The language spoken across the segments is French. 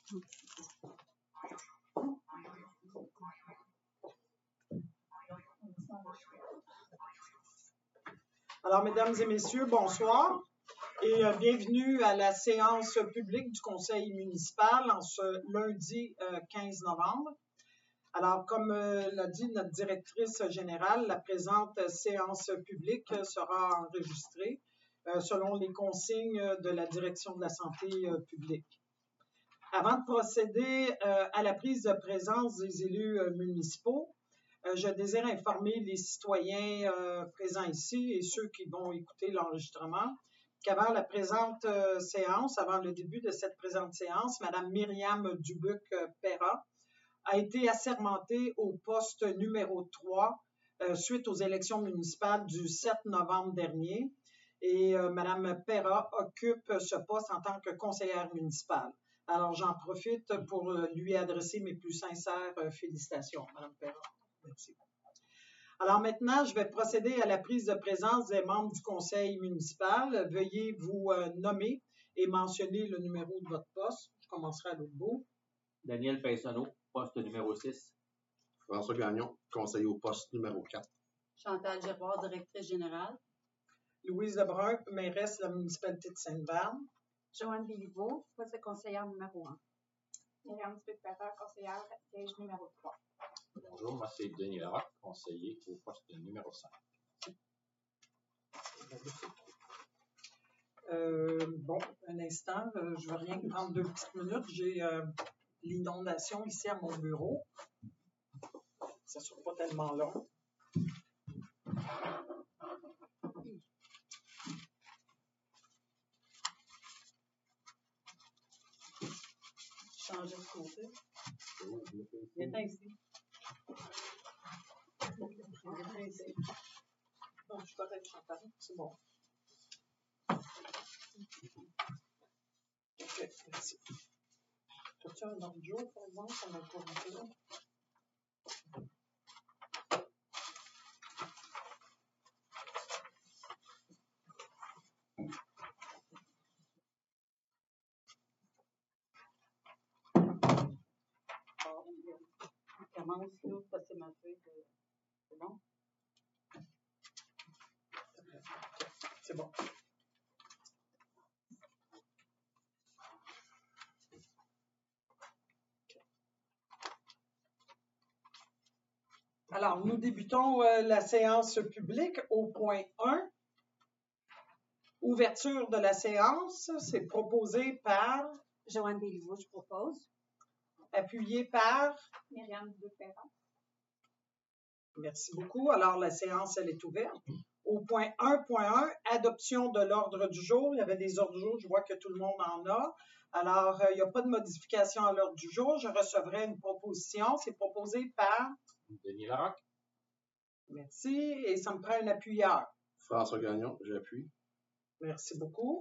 Alors, mesdames et messieurs, bonsoir et bienvenue à la séance publique du Conseil municipal en ce lundi 15 novembre. Alors, comme l'a dit notre directrice générale, la présente séance publique sera enregistrée selon les consignes de la Direction de la santé publique. Avant de procéder à la prise de présence des élus municipaux, je désire informer les citoyens présents ici et ceux qui vont écouter l'enregistrement qu'avant la présente séance, avant le début de cette présente séance, Mme Myriam Dubuc-Perra a été assermentée au poste numéro 3 suite aux élections municipales du 7 novembre dernier. Et Mme Perra occupe ce poste en tant que conseillère municipale. Alors, j'en profite pour lui adresser mes plus sincères félicitations, Mme Perra. Merci. Alors maintenant, je vais procéder à la prise de présence des membres du conseil municipal. Veuillez vous nommer et mentionner le numéro de votre poste. Je commencerai à l'autre bout. Daniel Faisonneau, poste numéro 6. François Gagnon, conseiller au poste numéro 4. Chantal Giroir, directrice générale. Louise Lebrun, mairesse de la municipalité de Sainte-Barbe. Joanne Béliveau, poste de conseillère numéro 1. Myriam Dubuc-Perra, conseillère siège numéro 3. Bonjour, moi c'est Denis Larocque, conseiller au poste numéro 5. Bon, un instant, je vais rien que prendre 2 petites minutes. J'ai l'inondation ici à mon bureau. Ça ne sera pas tellement long. Changer de côté. Viens ici. Non, je suis correcte, Chantal. C'est bon. OK, merci. As-tu un autre jour, par exemple, ça m'a pas vu? On commence là, passer ma feuille de... C'est bon? C'est bon. Alors, nous débutons la séance publique au point 1. Ouverture de la séance, c'est proposé par... Joanne Béliveau, je propose. Appuyé par... Myriam Dubuc-Perra. Merci beaucoup. Alors, la séance, elle est ouverte. Au point 1.1, adoption de l'ordre du jour. Il y avait des ordres du jour, je vois que tout le monde en a. Alors, il n'y a pas de modification à l'ordre du jour. Je recevrai une proposition. C'est proposé par... Denis Larocque. Merci. Et ça me prend un appuyeur. François Gagnon, j'appuie. Merci beaucoup.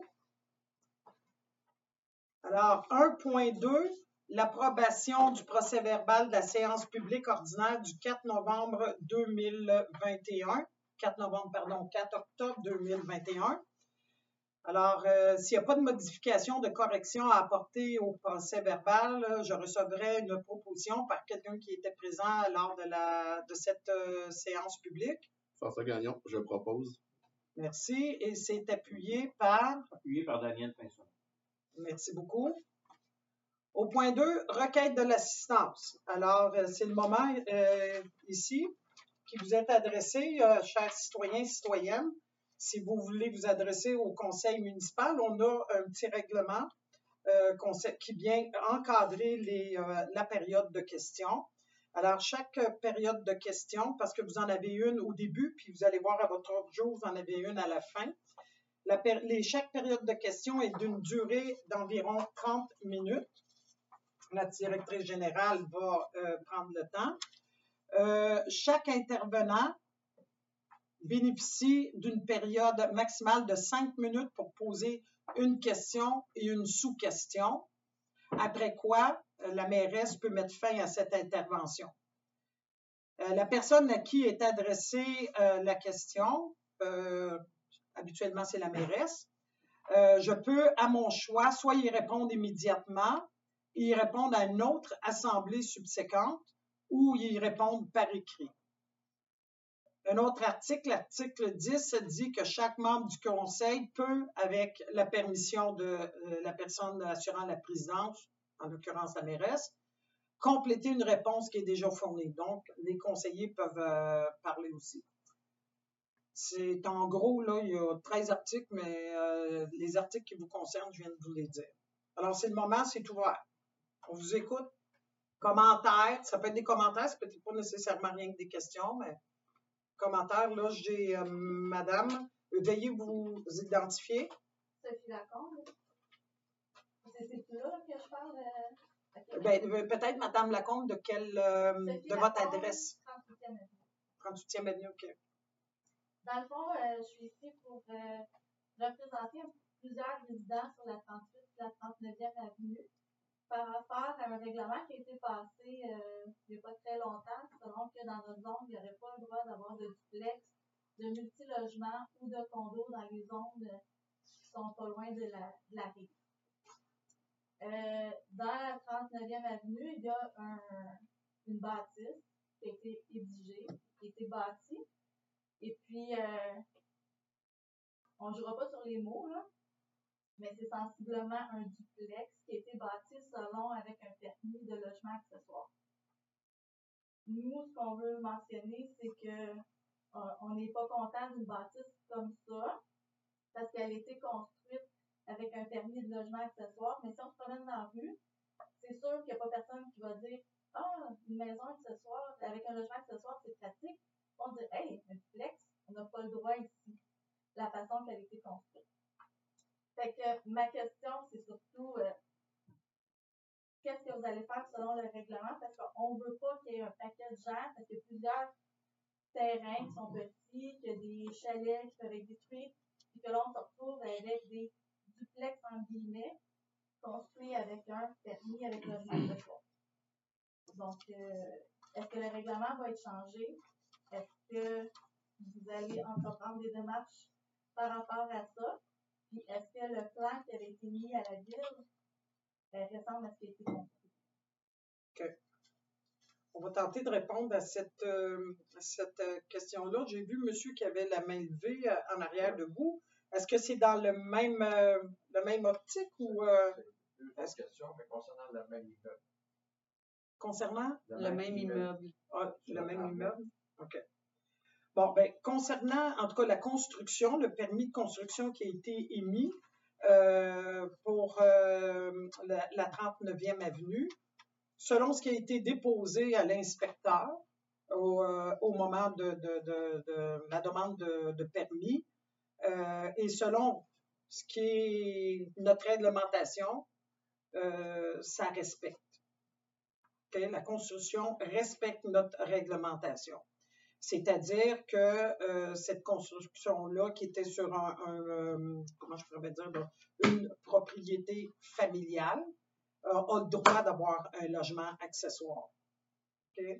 Alors, 1.2, l'approbation du procès-verbal de la séance publique ordinaire du 4 novembre 2021. 4 octobre 2021. Alors, s'il n'y a pas de modification, de correction à apporter au procès-verbal, je recevrai une proposition par quelqu'un qui était présent lors de cette séance publique. François Gagnon, je propose. Merci. Et c'est appuyé par... Appuyé par Daniel Faisonneau. Merci beaucoup. Au point 2, requête de l'assistance. Alors, c'est le moment ici qui vous est adressé, chers citoyens et citoyennes. Si vous voulez vous adresser au conseil municipal, on a un petit règlement qui vient encadrer la période de questions. Alors, chaque période de questions, parce que vous en avez une au début, puis vous allez voir à votre ordre du jour, vous en avez une à la fin. Chaque période de questions est d'une durée d'environ 30 minutes. Notre directrice générale va prendre le temps. Chaque intervenant bénéficie d'une période maximale de 5 minutes pour poser une question et une sous-question, après quoi la mairesse peut mettre fin à cette intervention. La personne à qui est adressée la question, habituellement c'est la mairesse, je peux à mon choix soit y répondre immédiatement ils répondent à une autre assemblée subséquente ou ils répondent par écrit. Un autre article, l'article 10, dit que chaque membre du conseil peut, avec la permission de la personne assurant la présidence, en l'occurrence la mairesse, compléter une réponse qui est déjà fournie. Donc, les conseillers peuvent parler aussi. C'est en gros, là, il y a 13 articles, mais les articles qui vous concernent, je viens de vous les dire. Alors, c'est le moment, c'est ouvert. On vous écoute. Commentaires, ça peut être des commentaires, ça peut être pas nécessairement rien que des questions, mais commentaires, là, j'ai madame, veuillez vous identifier. Sophie Lacombe. C'est là que je parle. Ben, peut-être madame Lacombe, de de votre adresse? 38e avenue. 38e avenue, OK. Dans le fond, je suis ici pour représenter plusieurs résidents sur la 38 et la 39e avenue par rapport à un règlement qui a été passé il n'y a pas très longtemps, selon que dans notre zone, il n'y aurait pas le droit d'avoir de duplex, de multilogements ou de condos dans les zones qui sont pas loin de la rive. Dans la 39e avenue, il y a une bâtisse qui a été édigée, qui a été bâtie. Et puis, on ne jouera pas sur les mots, là, mais c'est sensiblement un duplex qui a été bâti selon avec un permis de logement accessoire. Nous, ce qu'on veut mentionner, c'est que on n'est pas content d'une bâtisse comme ça, parce qu'elle a été construite avec un permis de logement accessoire, mais si on se promène dans la rue, c'est sûr qu'il n'y a pas personne qui va dire « Ah, une maison accessoire, avec un logement accessoire, c'est pratique. » On dit « Hey, un duplex, on n'a pas le droit ici. » La façon qu'elle a été construite. Fait que ma question, c'est surtout qu'est-ce que vous allez faire selon le règlement, parce qu'on ne veut pas qu'il y ait un paquet de gens, parce qu'il y a plusieurs terrains qui sont petits, qu'il y a des chalets qui peuvent être détruits, puis que là, on se retrouve avec des duplex, en guillemets, construits avec un permis, avec le logement accessoire. Donc, est-ce que le règlement va être changé? Est-ce que vous allez entreprendre des démarches par rapport à ça? Puis, est-ce que le plan qui avait été mis à la ville ressemble à ce qui a été construit? OK. On va tenter de répondre à cette question-là. J'ai vu monsieur qui avait la main levée en arrière de vous. Est-ce que c'est dans le même optique ou... Deux questions, mais concernant le même immeuble. Concernant? Le même immeuble. Ah, le même immeuble? OK. Bon, bien, concernant, en tout cas, la construction, le permis de construction qui a été émis pour la 39e avenue, selon ce qui a été déposé à l'inspecteur au moment de la demande de permis, et selon ce qui est notre réglementation, ça respecte. Okay? La construction respecte notre réglementation. C'est-à-dire que cette construction-là, qui était sur comment je pourrais dire, une propriété familiale, a le droit d'avoir un logement accessoire. Okay?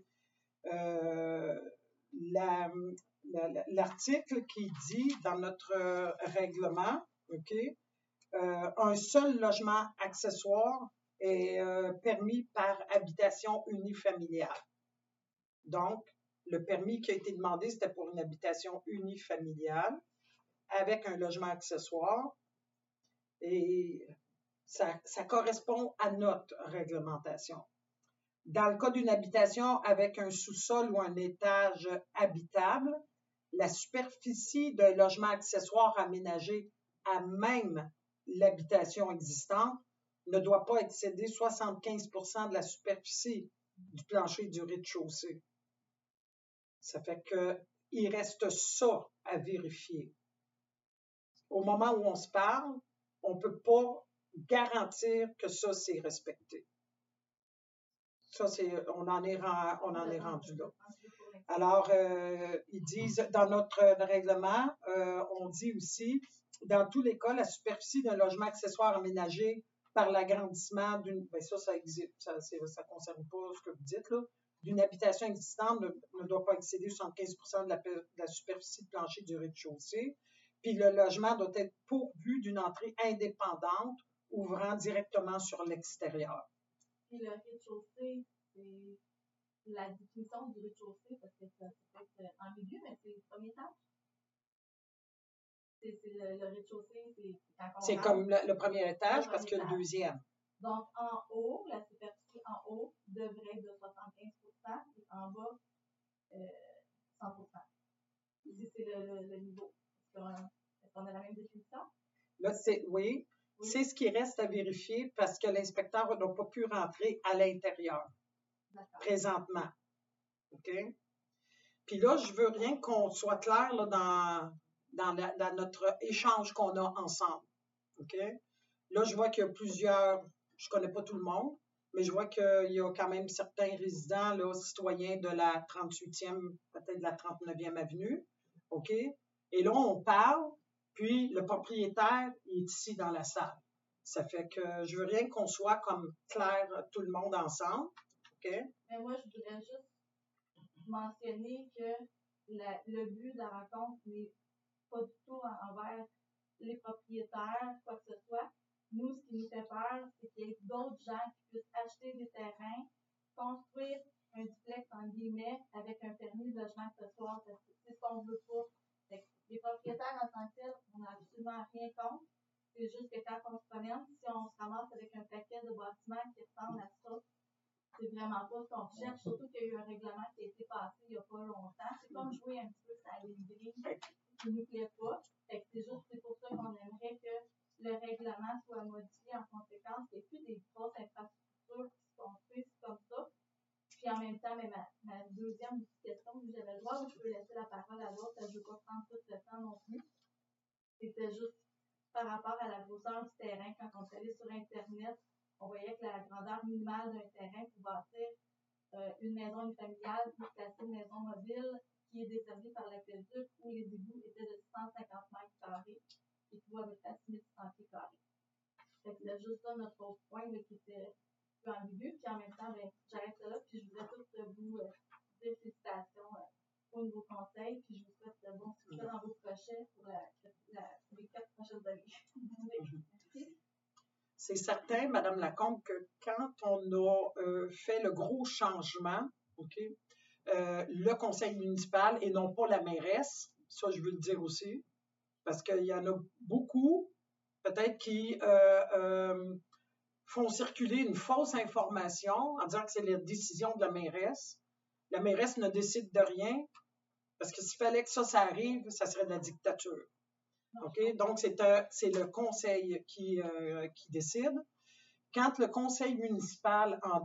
L'article qui dit dans notre règlement, okay, un seul logement accessoire est permis par habitation unifamiliale. Donc, le permis qui a été demandé, c'était pour une habitation unifamiliale avec un logement accessoire. Et ça correspond à notre réglementation. Dans le cas d'une habitation avec un sous-sol ou un étage habitable, la superficie d'un logement accessoire aménagé à même l'habitation existante ne doit pas excéder 75% de la superficie du plancher du rez-de-chaussée. Ça fait qu'il reste ça à vérifier. Au moment où on se parle, on ne peut pas garantir que ça, c'est respecté. Ça, on en est rendu là. Alors, ils disent, dans notre règlement, on dit aussi, dans tous les cas, la superficie d'un logement accessoire aménagé par l'agrandissement d'une... Bien, ça existe, ça ne concerne pas ce que vous dites, là. D'une habitation existante ne doit pas excéder 75% de la superficie de plancher du rez-de-chaussée. Puis le logement doit être pourvu d'une entrée indépendante ouvrant directement sur l'extérieur. Puis le rez-de-chaussée, c'est la définition du rez-de-chaussée, parce que ça peut être ambigu, mais c'est le premier étage. C'est le rez-de-chaussée, c'est quand on C'est rentre. comme le premier étage Le parce que premier le deuxième. Donc, en haut, la superficie en haut devrait être de 75% et en bas, 100%. Ici, c'est le niveau. Est-ce qu'on a la même définition? Là, oui. Oui. C'est ce qui reste à vérifier parce que l'inspecteur n'a pas pu rentrer à l'intérieur D'accord. présentement. OK? Puis là, je veux rien qu'on soit clair là, dans notre échange qu'on a ensemble. OK? Là, je vois qu'il y a plusieurs, je connais pas tout le monde, mais je vois qu'il y a quand même certains résidents, là, citoyens de la 38e, peut-être de la 39e avenue. OK? Et là, on parle, puis le propriétaire est ici dans la salle. Ça fait que je veux rien qu'on soit comme clair tout le monde ensemble. OK? Mais moi, je voudrais juste mentionner que le but de la rencontre n'est pas du tout envers les propriétaires, quoi que ce soit. Nous, ce qui nous fait peur, c'est qu'il y ait d'autres gens qui puissent acheter des terrains, construire un duplex, en guillemets, avec un permis de logement accessoire, parce que c'est ce qu'on veut pas. Les propriétaires en tant que tels, on n'a absolument rien contre. C'est juste que quand on se promène, si on se ramasse avec un paquet de bâtiments qui ressemblent à ça, c'est vraiment pas ce qu'on cherche, surtout qu'il y a eu un règlement qui a été passé il n'y a pas longtemps. C'est comme jouer un petit peu sur la ligne grise qui ne nous plaît pas. Fait que c'est pour ça qu'on aimerait que le règlement soit modifié en conséquence, qu'il n'y ait plus des grosses infrastructures qui se construisent comme ça. Puis en même temps, mais ma deuxième question, j'avais le droit, ou je peux laisser la parole à l'autre, je ne veux pas prendre tout le temps non plus. C'était juste par rapport à la grosseur du terrain. Quand on est allé sur Internet, on voyait que la grandeur minimale d'un terrain pour bâtir une maison unifamiliale pour placer une maison mobile qui est desservie par l'aqueduc où les égouts étaient de 150 mètres carrés et qui doivent être à 6600 pieds carrés. C'est juste ça notre autre point là, qui était un peu ambigu. Puis en même temps, j'arrête là. Puis je voudrais tous vous dire félicitations au nouveau conseil. Puis je vous souhaite bon succès dans vos projets pour les 4 prochaines années. C'est certain, Madame Lacombe, que quand on a fait le gros changement, OK, le conseil municipal et non pas la mairesse, ça je veux le dire aussi, parce qu'il y en a beaucoup, peut-être qui font circuler une fausse information en disant que c'est la décision de la mairesse. La mairesse ne décide de rien, parce que s'il fallait que ça arrive, ça serait de la dictature. OK? Donc, c'est le conseil qui décide. Quand le conseil municipal en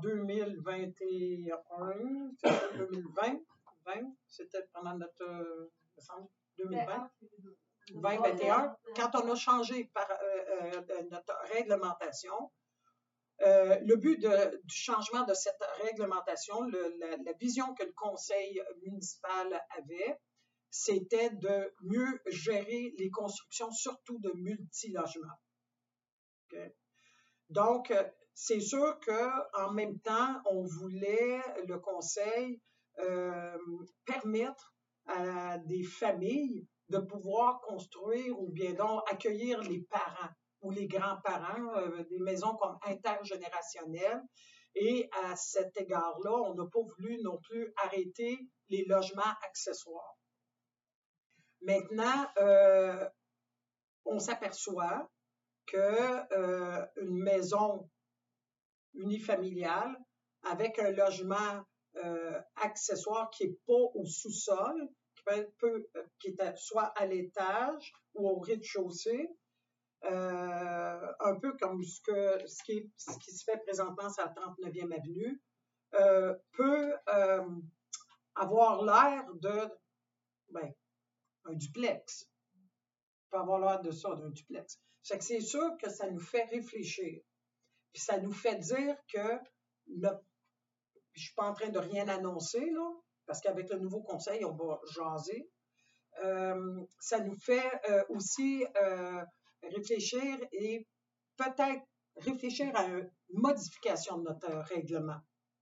2021, c'était pendant notre 2020, 2021, quand on a changé notre réglementation, le but du changement de cette réglementation, la vision que le conseil municipal avait, c'était de mieux gérer les constructions, surtout de multilogements. Okay? Donc, c'est sûr qu'en même temps, on voulait, le conseil, permettre à des familles de pouvoir construire ou bien donc accueillir les parents ou les grands-parents, des maisons comme intergénérationnelles. Et à cet égard-là, on n'a pas voulu non plus arrêter les logements accessoires. Maintenant, on s'aperçoit qu'une maison unifamiliale avec un logement accessoire qui n'est pas au sous-sol, qui est soit à l'étage ou au rez-de-chaussée, un peu comme ce qui se fait présentement sur la 39e avenue, peut avoir l'air de un duplex. Peut avoir l'air de ça, d'un duplex. C'est sûr que ça nous fait réfléchir. Puis ça nous fait dire que je ne suis pas en train de rien annoncer, là, parce qu'avec le nouveau conseil, on va jaser. Ça nous fait aussi réfléchir et peut-être réfléchir à une modification de notre règlement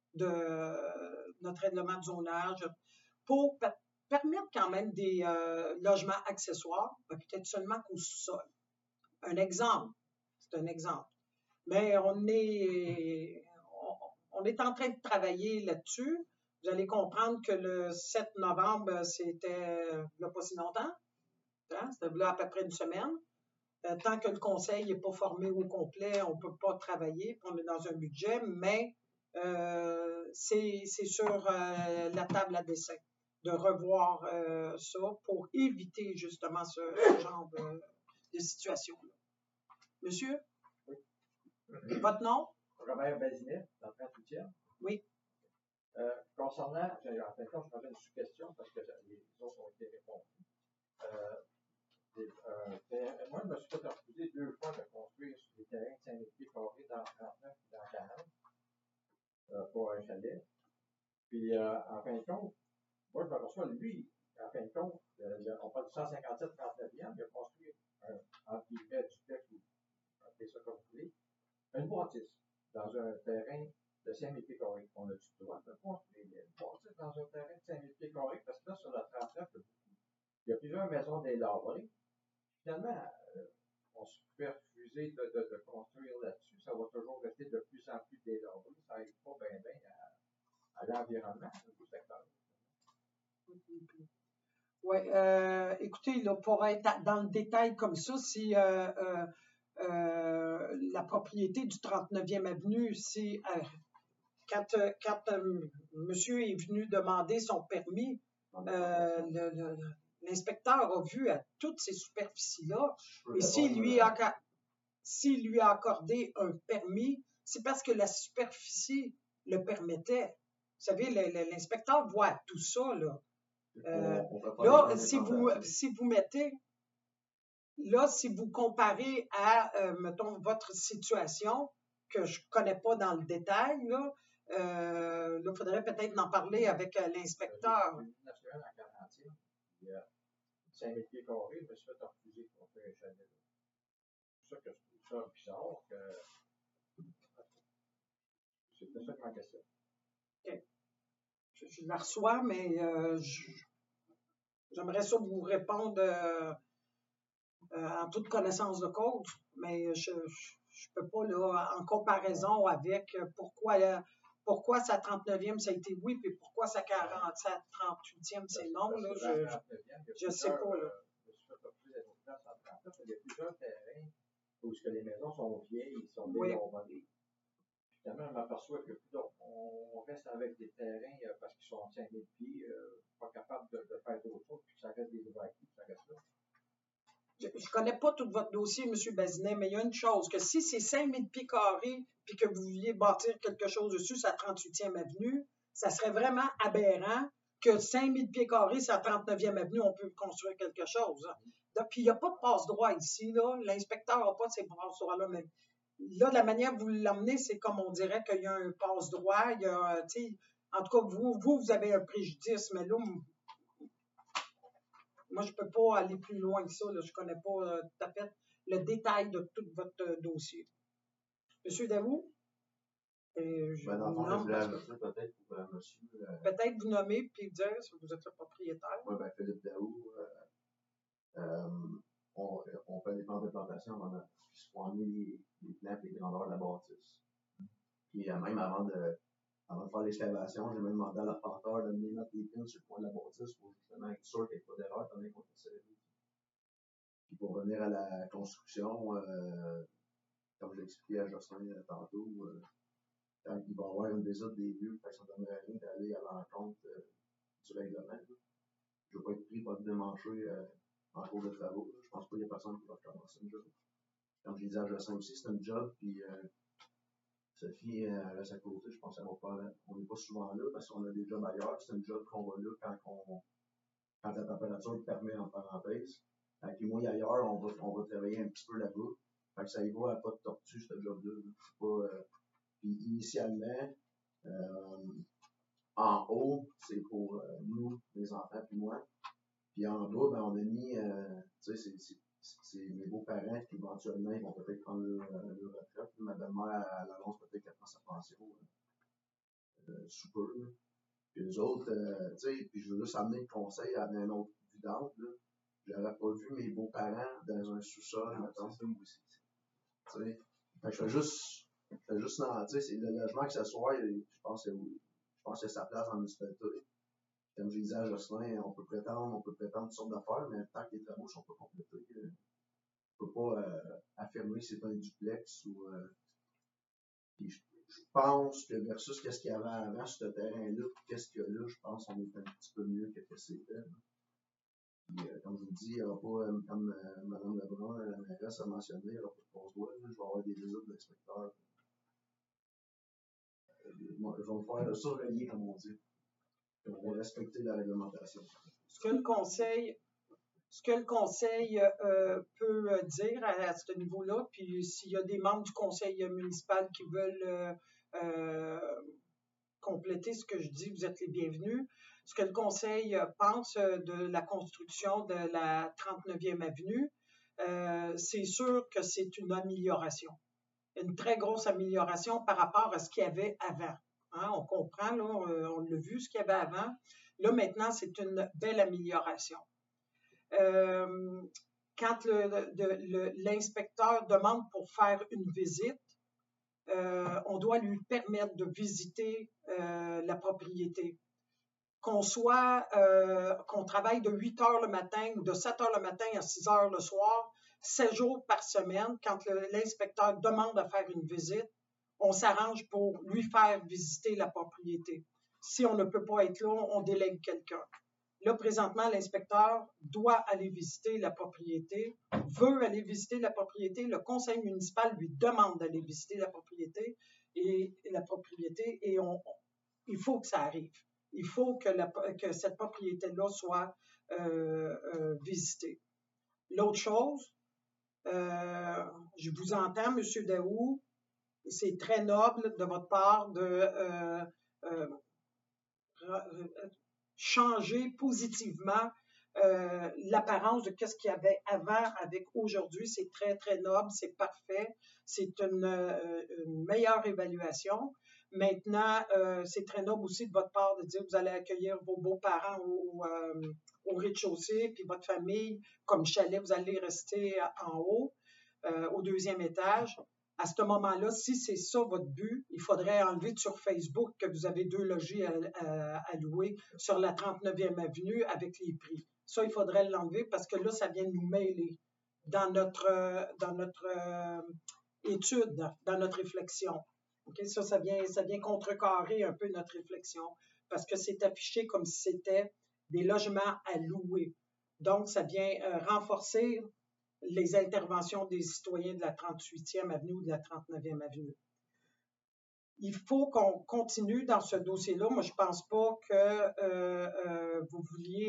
de zonage pour permettre quand même des logements accessoires, peut-être seulement qu'au sous-sol. Un exemple, c'est un exemple. Mais on est en train de travailler là-dessus. Vous allez comprendre que le 7 novembre, c'était il n'y a pas si longtemps. Hein? C'était là à peu près une semaine. Tant que le conseil n'est pas formé au complet, on ne peut pas travailler, puis on est dans un budget, mais c'est sur la table à dessin de revoir ça pour éviter justement ce genre de situation-là. Monsieur? Oui. Votre nom? Robert Bazinet, dans le 38e. Oui. Concernant, en fait, quand je m'avais une sous-question parce que les autres ont été répondus. Moi, je me suis fait refuser 2 fois de construire sur des terrains de 5000 pieds carrés dans 39 et dans 40 pour un chalet. Puis, en fin de compte, moi, je me reçois, lui, en fin de compte, on parle du 157 39e, il a construit entre guillemets duplex, ou appelez ça comme vous voulez, une bâtisse dans un terrain de 5000 pieds carrés. On a-tu le droit de construire une bâtisse dans un terrain de 5000 pieds carrés? Parce que là, sur la 39, il y a plusieurs maisons délabrées. Finalement, on se fait refuser de construire là-dessus. Ça va toujours rester de plus en plus délabré. Ça n'aide pas bien à l'environnement du secteur. Oui, écoutez, là, pour être dans le détail comme ça, si la propriété du 39e avenue, si quand monsieur est venu demander son permis, l'inspecteur a vu à toutes ces superficies-là, et s'il lui a accordé un permis, c'est parce que la superficie le permettait. Vous savez, l'inspecteur voit tout ça, là. Là, si vous mettez, là, si vous comparez à, mettons, votre situation, que je ne connais pas dans le détail, là, il faudrait peut-être en parler avec l'inspecteur. J'ai une nationale en quarantaine, il y a 5000 pieds carrés, je me suis fait refuser pour faire un chalet. C'est pour ça que je trouve ça bizarre. C'était ça que ma question. OK. Je la reçois, mais j'aimerais ça vous répondre en toute connaissance de cause, mais je ne peux pas, là, en comparaison avec pourquoi sa 39e, ça a été oui, puis pourquoi sa 38e, c'est non, là, je ne sais pas, là. Je me suis fait refuser la place en 39, il y a plusieurs terrains où les maisons sont vieilles, ils sont délabrées. Finalement, je m'aperçois que on reste avec des terrains parce qu'ils sont 5000 pieds, pas capables de faire d'autres choses, puis ça reste des acquis, ça reste là. Je ne connais pas tout votre dossier, M. Bazinet, mais il y a une chose, que si c'est 5000 pieds carrés puis que vous vouliez bâtir quelque chose dessus, c'est à 38e avenue, ça serait vraiment aberrant que 5000 pieds carrés, c'est à 39e avenue, on peut construire quelque chose. Puis il n'y a pas de passe-droit ici, là. L'inspecteur n'a pas de ces passe-droits-là, mais là, de la manière que vous l'emmenez, c'est comme on dirait qu'il y a un passe-droit, il y a, en tout cas, vous avez un préjudice, mais là, moi, je ne peux pas aller plus loin que ça. Là. Je ne connais pas tout à fait le détail de tout votre dossier. Monsieur Daou? Dans le fond, je voulais ajouter peut-être pour monsieur. Peut-être vous nommer puis dire si vous êtes le propriétaire. Oui, bien, Philippe Daou. On fait des plans de plantation qui se font amener les plantes et les grandeurs de la bâtisse. Puis même avant de faire l'excavation, j'ai même demandé à l'arpenteur de venir mettre les pins sur le coin de la bâtisse pour justement être sûr qu'il n'y ait pas d'erreur pendant qu'on est serré. Puis pour revenir à la construction, comme j'ai expliqué à Jocelyn tantôt, quand il va y avoir une visite des lieux, ça ne donnerait rien d'aller à l'encontre du règlement. Je ne veux pas être pris pour le démancher en cours de travaux. Je pense pas qu'il y a personne qui va recommencer une job. Comme je disais à Jocelyn aussi, c'est un job, puis Sophie reste à côté, je pense qu'elle va pas. On n'est pas souvent là parce qu'on a des jobs ailleurs. C'est un job qu'on va là quand la température le permet en parenthèse. Puis moi, ailleurs, on va travailler un petit peu là-bas. Fait que ça y va à pas de tortue, ce job-là. Puis initialement, en haut, c'est pour nous, les enfants, puis moi. Puis en bas, ben, on a mis, tu sais, c'est mes beaux-parents qui éventuellement ils vont peut-être prendre leur retraite. Ma belle-mère, elle annonce peut-être qu'elle prend sa pension sous peu. Puis les autres, tu sais, puis je veux juste amener le conseil à un autre vue d'angle. J'aurais pas vu mes beaux-parents dans un sous-sol, mettons. Tu sais, je fais juste fait juste dans, tu sais, c'est le logement accessoire, je pense que c'est sa place en municipalité. Comme je disais à Jocelyn, on peut prétendre toutes sortes d'affaires, mais tant que les travaux ne sont pas complétés, on ne peut pas affirmer que c'est un duplex ou. Puis je pense que versus qu'est-ce qu'il y avait avant sur ce terrain-là, puis qu'est-ce qu'il y a là, je pense qu'on est un petit peu mieux que ce que c'était. Puis, comme je vous dis, il n'y aura pas, comme Mme Lebrun, la mairesse a mentionné, il n'y aura pas de pose-doigt. Je vais avoir des visites d'inspecteurs. Je vais me faire surveiller, comme on dit. Puis on va respecter la réglementation. Ce que le conseil peut dire à ce niveau-là, puis s'il y a des membres du conseil municipal qui veulent compléter ce que je dis, vous êtes les bienvenus. Ce que le conseil pense de la construction de la 39e avenue, c'est sûr que c'est une amélioration, une très grosse amélioration par rapport à ce qu'il y avait avant. Hein, on comprend, là, on l'a vu, ce qu'il y avait avant. Là, maintenant, c'est une belle amélioration. Quand l'inspecteur demande pour faire une visite, on doit lui permettre de visiter la propriété. Qu'on travaille de 8 heures le matin ou de 7 heures le matin à 6 heures le soir, 7 jours par semaine, quand l'inspecteur demande à faire une visite, on s'arrange pour lui faire visiter la propriété. Si on ne peut pas être là, on délègue quelqu'un. Là, présentement, l'inspecteur doit aller visiter la propriété, veut aller visiter la propriété. Le conseil municipal lui demande d'aller visiter la propriété et il faut que ça arrive. Il faut que cette propriété-là soit visitée. L'autre chose, je vous entends, M. Daou, c'est très noble de votre part de changer positivement l'apparence de ce qu'il y avait avant avec aujourd'hui. C'est très, très noble, c'est parfait. C'est une meilleure évaluation. Maintenant, c'est très noble aussi de votre part de dire que vous allez accueillir vos beaux-parents au rez-de-chaussée, puis votre famille, comme chalet, vous allez rester en haut, au 2e étage. À ce moment-là, si c'est ça votre but, il faudrait enlever sur Facebook que vous avez 2 logis à louer sur la 39e avenue avec les prix. Ça, il faudrait l'enlever parce que là, ça vient nous mêler dans notre étude, dans notre réflexion. Okay? Ça vient contrecarrer un peu notre réflexion parce que c'est affiché comme si c'était des logements à louer. Donc, ça vient renforcer les interventions des citoyens de la 38e avenue ou de la 39e avenue. Il faut qu'on continue dans ce dossier-là. Moi, je ne pense pas que vous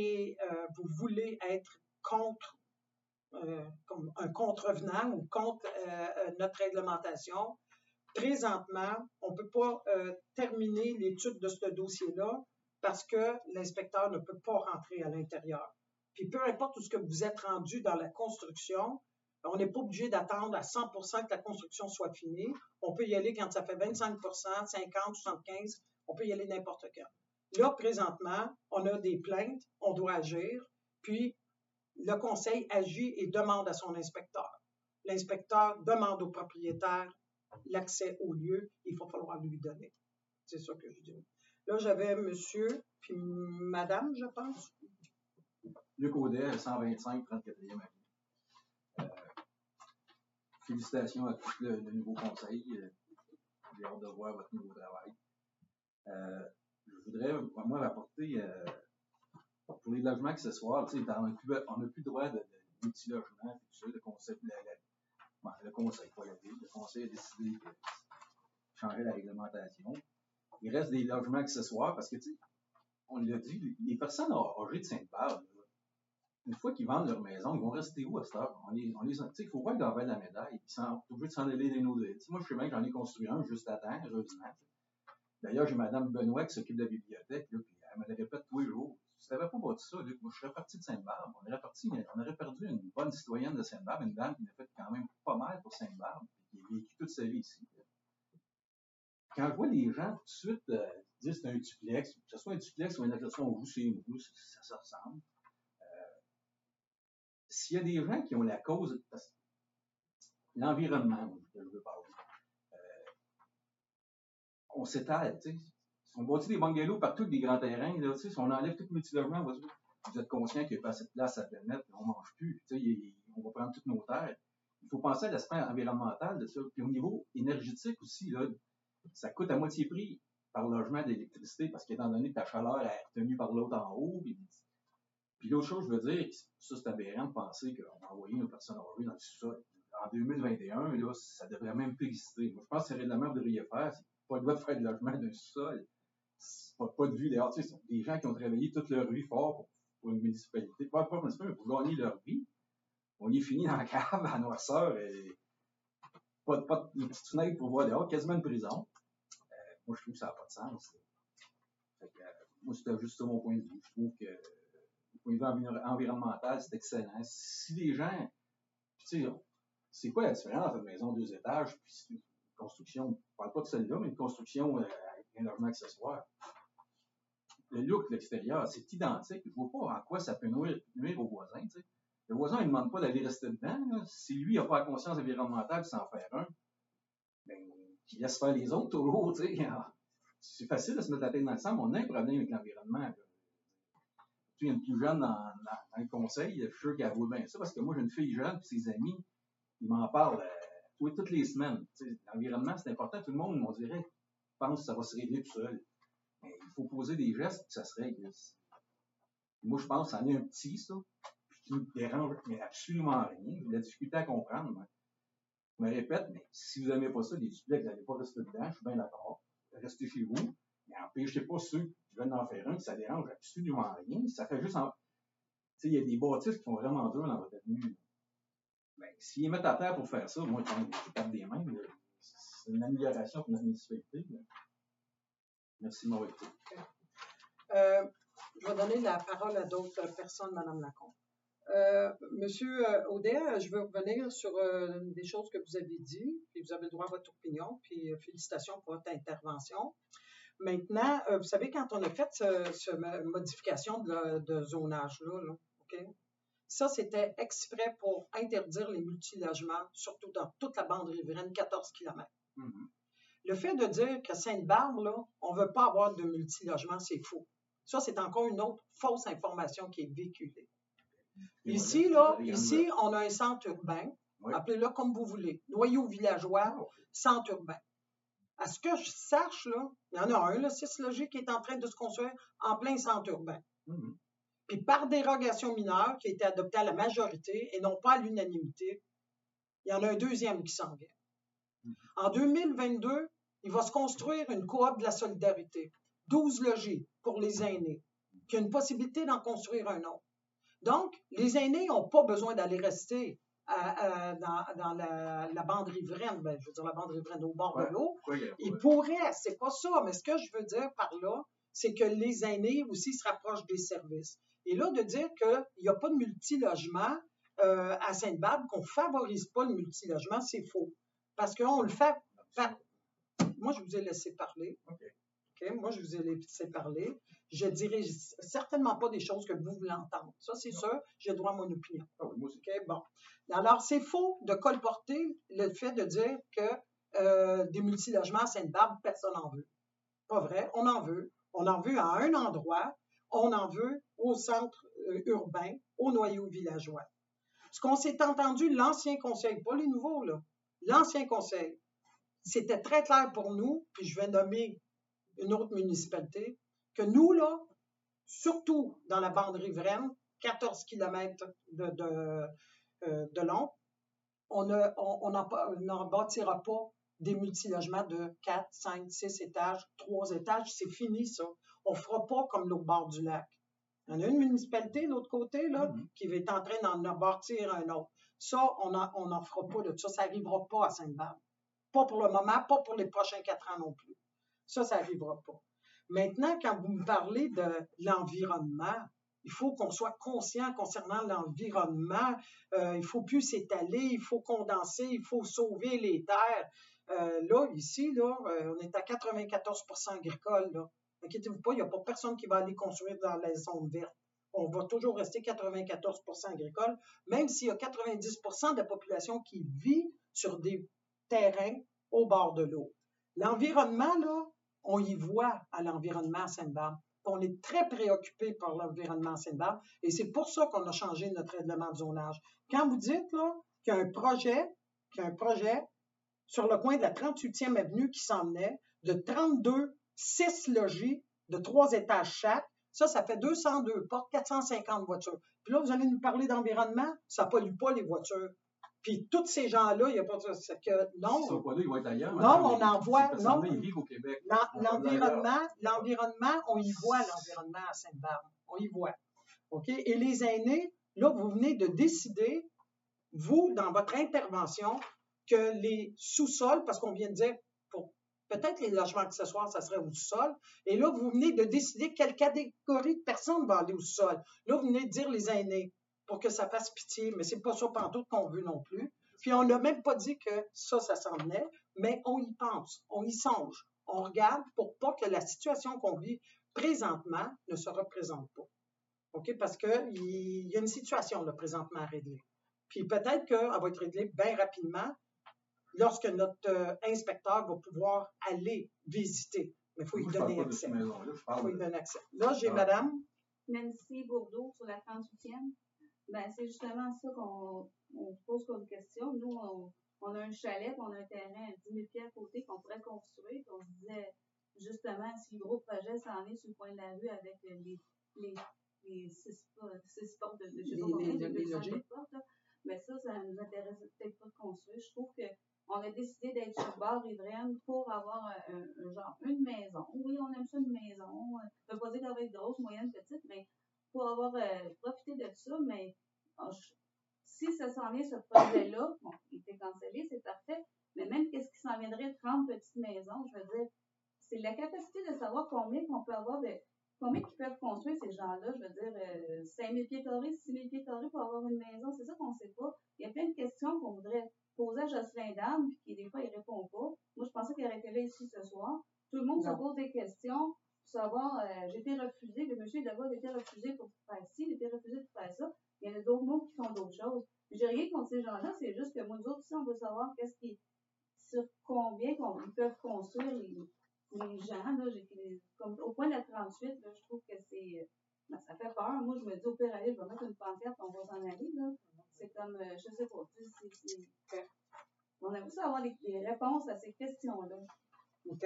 voulez être contre comme un contrevenant ou contre notre réglementation. Présentement, on ne peut pas terminer l'étude de ce dossier-là parce que l'inspecteur ne peut pas rentrer à l'intérieur. Puis peu importe où ce que vous êtes rendu dans la construction, on n'est pas obligé d'attendre à 100% que la construction soit finie. On peut y aller quand ça fait 25%, 50, 75, on peut y aller n'importe quand. Là, présentement, on a des plaintes, on doit agir, puis le conseil agit et demande à son inspecteur. L'inspecteur demande au propriétaire l'accès au lieu, il va falloir lui donner. C'est ça que je dis. Là, j'avais monsieur, puis madame, je pense. Luc Audet, 125, 34e avenue. Félicitations à tout le nouveau conseil. J'ai hâte de voir votre nouveau travail. Je voudrais, moi, apporter, pour les logements accessoires, on n'a plus droit de multi-logements, tout ça, le conseil, le conseil a décidé de changer la réglementation. Il reste des logements accessoires parce que, on l'a dit, les personnes âgées de Sainte-Barbe, une fois qu'ils vendent leur maison, ils vont rester où à cette heure? Il faut voir l'envers de la médaille. Ils sont obligés de s'en aller d'un autre. Moi, je sais bien que j'en ai construit un juste à temps, heureusement. D'ailleurs, j'ai Mme Benoît qui s'occupe de la bibliothèque, là, puis elle me le répète tous les jours. Si tu n'avais pas bâti ça, Luc, moi, je serais parti de Sainte-Barbe. On aurait perdu une bonne citoyenne de Sainte-Barbe, une dame qui a fait quand même pas mal pour Sainte-Barbe, qui a vécu toute sa vie ici. Quand je vois les gens tout de suite dire que c'est un duplex, que ce soit un duplex ou une habitation au c'est ça se ressemble. S'il y a des gens qui ont la cause, l'environnement, je veux parler, on s'étale, tu sais. On bâtit des bungalows partout, des grands terrains, là, tu sais, si on enlève tout le multilogement, on va dire, vous êtes conscient qu'il n'y a pas assez de place à la planète, on ne mange plus, tu sais, on va prendre toutes nos terres. Il faut penser à l'aspect environnemental de ça. Puis au niveau énergétique aussi, là, ça coûte à moitié prix par logement d'électricité, parce qu'étant donné que ta chaleur est retenue par l'autre en haut, puis l'autre chose, je veux dire, ça c'est aberrant de penser qu'on a envoyé une personne âgée dans le sous-sol. En 2021, là, ça devrait même plus exister. Moi, je pense que le règlement que vous devriez faire, c'est pas le droit de faire de logement d'un sous-sol. C'est pas de vue dehors. Tu sais, c'est des gens qui ont travaillé toute leur vie fort pour une municipalité. Pas une municipalité, mais pour gagner leur vie. On y finit dans la cave, à noirceur, et pas de petite fenêtre pour voir dehors, quasiment une prison. Moi, je trouve que ça n'a pas de sens. Fait que, moi, c'était juste ça mon point de vue. Je trouve que du point de vue environnemental, c'est excellent. Si les gens, tu sais, c'est quoi la différence entre une maison 2 étages puis une construction, on ne parle pas de celle-là, mais une construction avec un logement accessoire. Le look de l'extérieur, c'est identique. Je ne vois pas en quoi ça peut nuire au voisin. Tu sais. Le voisin, il ne demande pas d'aller rester dedans. Là. Si lui n'a pas la conscience environnementale de s'en faire un, ben, qu'il laisse faire les autres toujours. Tu sais. C'est facile de se mettre la tête dans le sang, mais on a un problème avec l'environnement. Là. Il y a une plus jeune dans le conseil, je suis sûr qu'elle vaut bien ça, parce que moi, j'ai une fille jeune, puis ses amis, ils m'en parlent toutes les semaines. Tu sais, l'environnement, c'est important. Tout le monde, on dirait, pense que ça va se régler tout seul. Mais il faut poser des gestes, puis ça se règle. Moi, je pense que ça en est un petit, ça, qui me dérange, mais absolument rien. J'ai de la difficulté à comprendre. Moi. Je me répète, mais si vous n'aimez pas ça, des duplex, vous n'allez pas rester dedans, je suis bien d'accord. Restez chez vous, mais empêchez pas ceux qui veulent en faire un, que ça dérange absolument rien. Ça fait juste tu sais, il y a des bâtisses qui sont vraiment dures dans votre avenue. Ben, s'ils mettent à terre pour faire ça, moi, je tape des mains. C'est une amélioration pour notre municipalité. Là. Merci de m'avoir écouté. Je vais donner la parole à d'autres personnes, Mme Lacombe. Monsieur Audet, je veux revenir sur des choses que vous avez dit, puis vous avez le droit à votre opinion, puis félicitations pour votre intervention. Maintenant, vous savez, quand on a fait cette modification de zonage-là, là, OK? Ça, c'était exprès pour interdire les multilogements, surtout dans toute la bande riveraine, 14 km. Mm-hmm. Le fait de dire qu'à Sainte-Barbe, là, on ne veut pas avoir de multilogement, c'est faux. Ça, c'est encore une autre fausse information qui est véhiculée. Ici, on a un centre urbain, oui. Appelez-le comme vous voulez, noyau villageois, centre urbain. À ce que je sache, là, il y en a un, le 6 logis, qui est en train de se construire en plein centre urbain. Mm-hmm. Puis par dérogation mineure, qui a été adoptée à la majorité et non pas à l'unanimité, il y en a un deuxième qui s'en vient. Mm-hmm. En 2022, il va se construire une coop de la solidarité, 12 logis pour les aînés, qui a une possibilité d'en construire un autre. Donc, les aînés n'ont pas besoin d'aller rester dans la bande riveraine, je veux dire la bande riveraine au bord de l'eau. Ils pourraient, c'est pas ça, mais ce que je veux dire par là, c'est que les aînés aussi se rapprochent des services. Et là, de dire qu'il n'y a pas de multilogement à Sainte-Barbe, qu'on ne favorise pas le multilogement, c'est faux. Parce qu'on le fait. Moi, je vous ai laissé parler. Okay? Moi, je vous ai laissé parler. Je ne dirai certainement pas des choses que vous voulez entendre. Ça, c'est sûr. J'ai le droit à mon opinion. Okay? Bon. Alors, c'est faux de colporter le fait de dire que des multilogements à Sainte-Barbe, personne n'en veut. Pas vrai. On en veut. On en veut à un endroit. On en veut au centre urbain, au noyau villageois. Ce qu'on s'est entendu, l'ancien conseil, pas les nouveaux, là, l'ancien conseil, c'était très clair pour nous, puis je vais nommer une autre municipalité, que nous, là, surtout dans la bande riveraine, 14 km de long, on n'en bâtira pas des multilogements de 4, 5, 6 étages, 3 étages, c'est fini ça. On ne fera pas comme l'autre bord du lac. Il y en a une municipalité, de l'autre côté, là, qui est en train d'en bâtir un autre. Ça, on n'en fera pas de ça. Ça n'arrivera pas à Sainte-Barbe. Pas pour le moment, pas pour les prochains 4 ans non plus. Ça n'arrivera pas. Maintenant, quand vous me parlez de l'environnement, il faut qu'on soit conscient concernant l'environnement. Il ne faut plus s'étaler, il faut condenser, il faut sauver les terres. Là, ici, là, on est à 94% agricole. Là. Inquiétez-vous pas, il n'y a pas personne qui va aller construire dans la zone verte. On va toujours rester 94% agricole, même s'il y a 90% de la population qui vit sur des terrains au bord de l'eau. L'environnement, là, on y voit à l'environnement à Sainte-Barbe. On est très préoccupé par l'environnement à Sainte-Barbe et c'est pour ça qu'on a changé notre règlement de zonage. Quand vous dites là, qu'il y a un projet sur le coin de la 38e avenue qui s'en venait, de 32, 6 logis, de 3 étages chaque, ça fait 202 portes, 450 voitures. Puis là, vous allez nous parler d'environnement, ça ne pollue pas les voitures. Puis tous ces gens-là, il n'y a pas de... C'est que, non, Ils sont pas là, ils vont être ailleurs. non, on en voit, Ces non. personnes-là, ils vivent au Québec. L'environnement, on y voit l'environnement à Sainte-Barbe. On y voit. OK? Et les aînés, là, vous venez de décider, vous, dans votre intervention, que les sous-sols, parce qu'on vient de dire, pour peut-être les logements accessoires, ça serait au sous-sol, et là, vous venez de décider quelle catégorie de personnes va aller au sous-sol. Là, vous venez de dire les aînés, pour que ça fasse pitié, mais c'est pas ça pantoute qu'on veut non plus. Puis on n'a même pas dit que ça s'en venait, mais on y pense, on y songe, on regarde pour pas que la situation qu'on vit présentement ne se représente pas. OK? Parce qu'il y a une situation là, présentement à régler. Puis peut-être qu'elle va être réglée bien rapidement lorsque notre inspecteur va pouvoir aller visiter. Mais il faut y donner accès. Il faut y donner accès. Là, j'ai madame. Nancy Bourdeau sur la 38e. Ben, c'est justement ça qu'on se pose comme question. Nous, on a un chalet, on a un terrain à 10 000 pieds à côté qu'on pourrait construire. On se disait, justement, si le gros projet s'en est sur le coin de la rue avec les 6 portes de je sais pas combien, de 200 portes, mais ça nous intéresse peut-être pas de construire. Je trouve qu'on a décidé d'être sur le bord riveraine pour avoir une maison. Oui, on aime ça, une maison. Ça veut pas dire qu'elle va être grosse, moyenne, petite, mais pour avoir profité de ça, mais si ça s'en vient, ce projet-là, bon, il était cancellé, c'est parfait, mais même qu'est-ce qui s'en viendrait de 30 petites maisons, je veux dire, c'est la capacité de savoir combien qu'on peut avoir combien qu'ils peuvent construire ces gens-là, je veux dire, 5 000 pieds carrés, 6 000 pieds carrés pour avoir une maison, c'est ça qu'on ne sait pas. Il y a plein de questions qu'on voudrait poser à Jocelyn Dame, puis qui des fois, il répond pas. Moi, je pensais qu'il aurait été là ici ce soir. Tout le monde se pose des questions. Savoir, j'ai été refusé, le monsieur d'abord a été refusé pour faire ci, il a été refusé pour faire ça. Il y en a d'autres mots qui font d'autres choses. J'ai rien contre ces gens-là, c'est juste que moi, nous autres, ici, on veut savoir sur combien ils peuvent construire les gens. Là, comme, au point de la 38, là, je trouve que ça fait peur. Moi, je me dis, au pire, allez, je vais mettre une pancarte, on va s'en aller. Là. C'est comme, je sais pas. On a voulu avoir des réponses à ces questions-là. OK.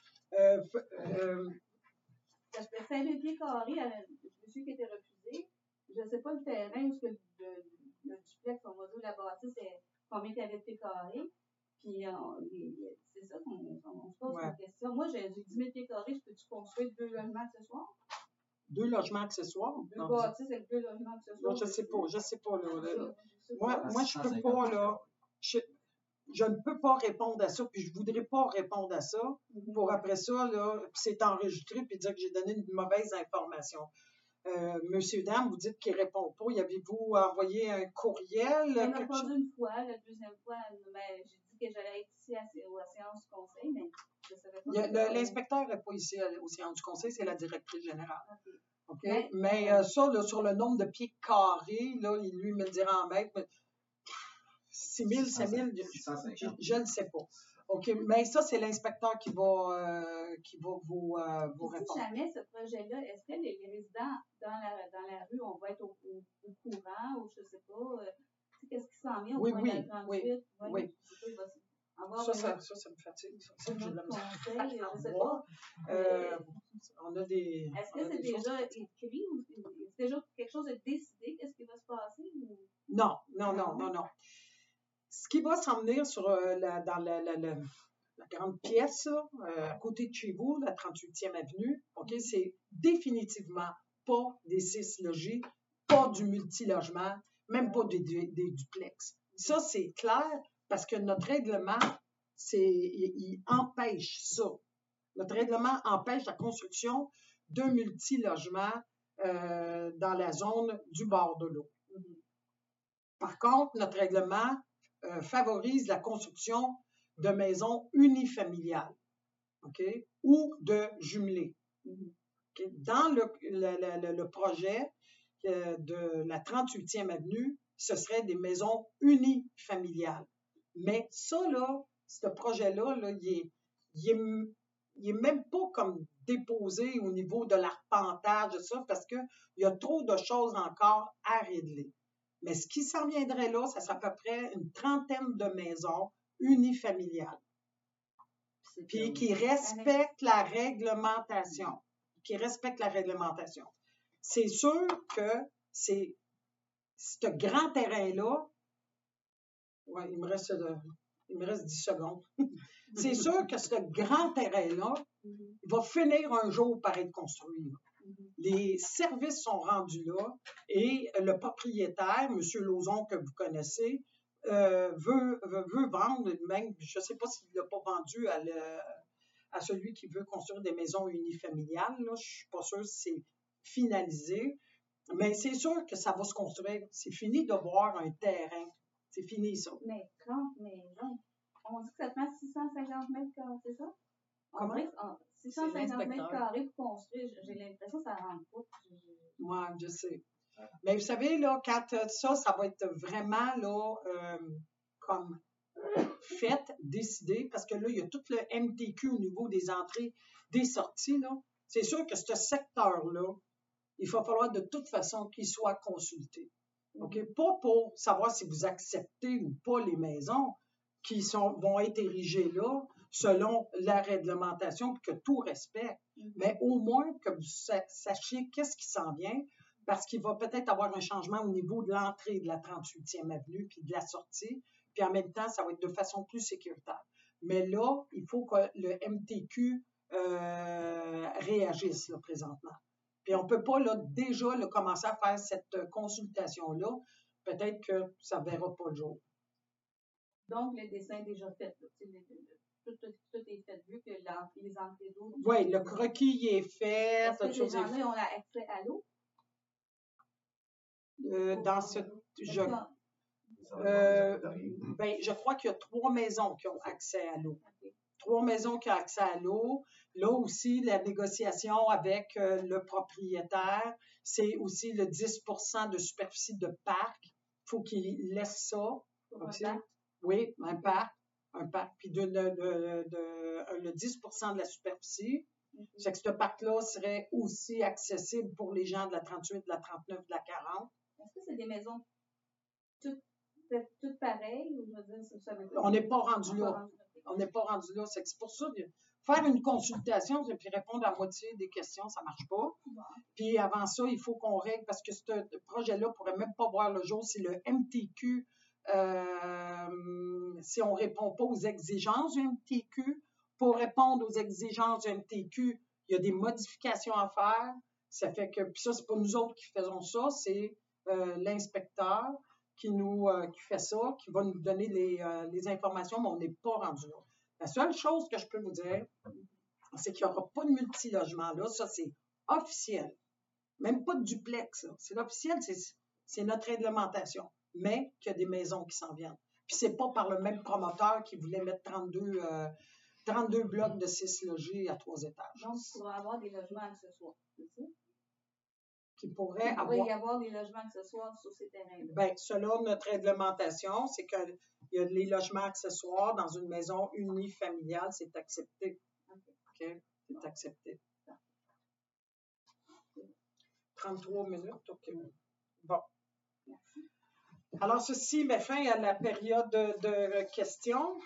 Ça fait 5 000 pieds carrés à le monsieur qui était refusé. Je ne sais pas le terrain où le duplex, on va dire, la bâtisse, c'est combien il y avait de pieds carrés. Puis, c'est ça qu'on se pose la question. Moi, j'ai 10 000 pieds carrés, je peux-tu construire 2 logements accessoires? 2 logements accessoires? Le bâtisse avec 2 logements accessoires. Non, je sais pas. Là. Moi, je peux pas, là. Je ne peux pas répondre à ça, puis je voudrais pas répondre à ça pour après ça, là, c'est enregistré, puis dire que j'ai donné une mauvaise information. Monsieur, dame, vous dites qu'il répond pas. Y avez-vous envoyé un courriel? Il m'a répondu une fois, la deuxième fois, j'ai dit que j'allais être ici aux séances du conseil, mais je ne savais pas. L'inspecteur n'est pas ici aux séances du conseil, c'est la directrice générale. OK? Mais ça, là, sur le nombre de pieds carrés, là, il lui me le dira en mètres. 6 000, 5 000, je ne sais pas. OK, mais ça, c'est l'inspecteur qui va vous répondre. Si jamais ce projet-là, est-ce que les résidents dans la rue, on va être au courant ou je ne sais pas, qu'est-ce qui s'en vient au point de la 38? Oui. Ça me fatigue. Ça, j'ai de la misère à voir. On a des... Est-ce que c'est déjà écrit ou c'est déjà quelque chose de décidé? Qu'est-ce qui va se passer? Ou... Non. Ce qui va s'en venir dans la grande pièce, à côté de chez vous, la 38e avenue, OK, c'est définitivement pas des 6 logis, pas du multilogement, même pas des duplex. Ça, c'est clair parce que notre règlement, il empêche ça. Notre règlement empêche la construction de multilogements dans la zone du bord de l'eau. Par contre, notre règlement favorise la construction de maisons unifamiliales, okay, ou de jumelées. Okay. Dans le projet de la 38e avenue, ce serait des maisons unifamiliales. Mais ça, là, ce projet-là, là, il il n'est même pas comme déposé au niveau de l'arpentage, de ça, parce qu'il y a trop de choses encore à régler. Mais ce qui s'en viendrait là, ça serait à peu près une trentaine de maisons unifamiliales. Puis qui respectent la réglementation. C'est sûr que ce grand terrain-là, ouais, il me reste 10 secondes. C'est sûr que ce grand terrain-là, il va finir un jour par être construit. Les services sont rendus là et le propriétaire, M. Lauzon, que vous connaissez, veut vendre, même, je ne sais pas s'il ne l'a pas vendu à celui qui veut construire des maisons unifamiliales. Là. Je ne suis pas sûre si c'est finalisé, mais c'est sûr que ça va se construire. C'est fini de voir un terrain. C'est fini, ça. Mais 30 maisons, on dit que ça prend 650 mètres carrés, c'est ça? Comment? 650 mètres carrés pour construire, j'ai l'impression que ça ne rentre pas. Moi, je sais. Mais vous savez, là, quand ça va être vraiment, là, comme fait, décidé, parce que là, il y a tout le MTQ au niveau des entrées, des sorties, là. C'est sûr que ce secteur-là, il va falloir de toute façon qu'il soit consulté. OK? Pas pour savoir si vous acceptez ou pas les maisons qui vont être érigées là, selon la réglementation, que tout respecte, mais au moins que vous sachiez qu'est-ce qui s'en vient, parce qu'il va peut-être avoir un changement au niveau de l'entrée de la 38e avenue, puis de la sortie, puis en même temps, ça va être de façon plus sécuritaire. Mais là, il faut que le MTQ réagisse là, présentement. Puis on ne peut pas là, déjà là, commencer à faire cette consultation-là. Peut-être que ça ne verra pas le jour. Donc, le dessin est déjà fait. Là, tout est fait, vu que les entrées d'eau... Oui, le croquis il est fait. Est-ce que ces gens-là ont accès à l'eau? Dans ce... je crois qu'il y a 3 maisons qui ont accès à l'eau. Okay. 3 maisons qui ont accès à l'eau. Là aussi, la négociation avec le propriétaire, c'est aussi le 10% de superficie de parc. Il faut qu'il laisse ça. Oui, un parc. Puis le 10% de la superficie. C'est que ce parc-là serait aussi accessible pour les gens de la 38, de la 39, de la 40. Est-ce que c'est des maisons toutes pareilles? Ou je veux dire, on n'est pas rendu là. On n'est pas rendu là. C'est pour ça que faire une consultation et puis répondre à moitié des questions, ça ne marche pas. Puis avant ça, il faut qu'on règle parce que ce projet-là ne pourrait même pas voir le jour si le MTQ, si on ne répond pas aux exigences du MTQ. Pour répondre aux exigences du MTQ, il y a des modifications à faire. Ça fait que, puis ça, c'est pas nous autres qui faisons ça, c'est l'inspecteur qui fait ça, qui va nous donner les informations, mais on n'est pas rendu là. La seule chose que je peux vous dire, c'est qu'il n'y aura pas de multilogement là. Ça, c'est officiel. Même pas de duplex. Là. C'est l'officiel, c'est notre réglementation. Mais qu'il y a des maisons qui s'en viennent. Puis c'est pas par le même promoteur qui voulait mettre 32 blocs de 6 logés à 3 étages. Donc, il pourrait y avoir des logements accessoires, c'est ça? Il pourrait y avoir des logements accessoires sur ces terrains-là. Bien, selon notre réglementation, c'est qu'il y a les logements accessoires dans une maison unifamiliale, c'est accepté. OK? C'est accepté. 33 minutes, OK. Bon. Merci. Alors, ceci met fin à la période de questions.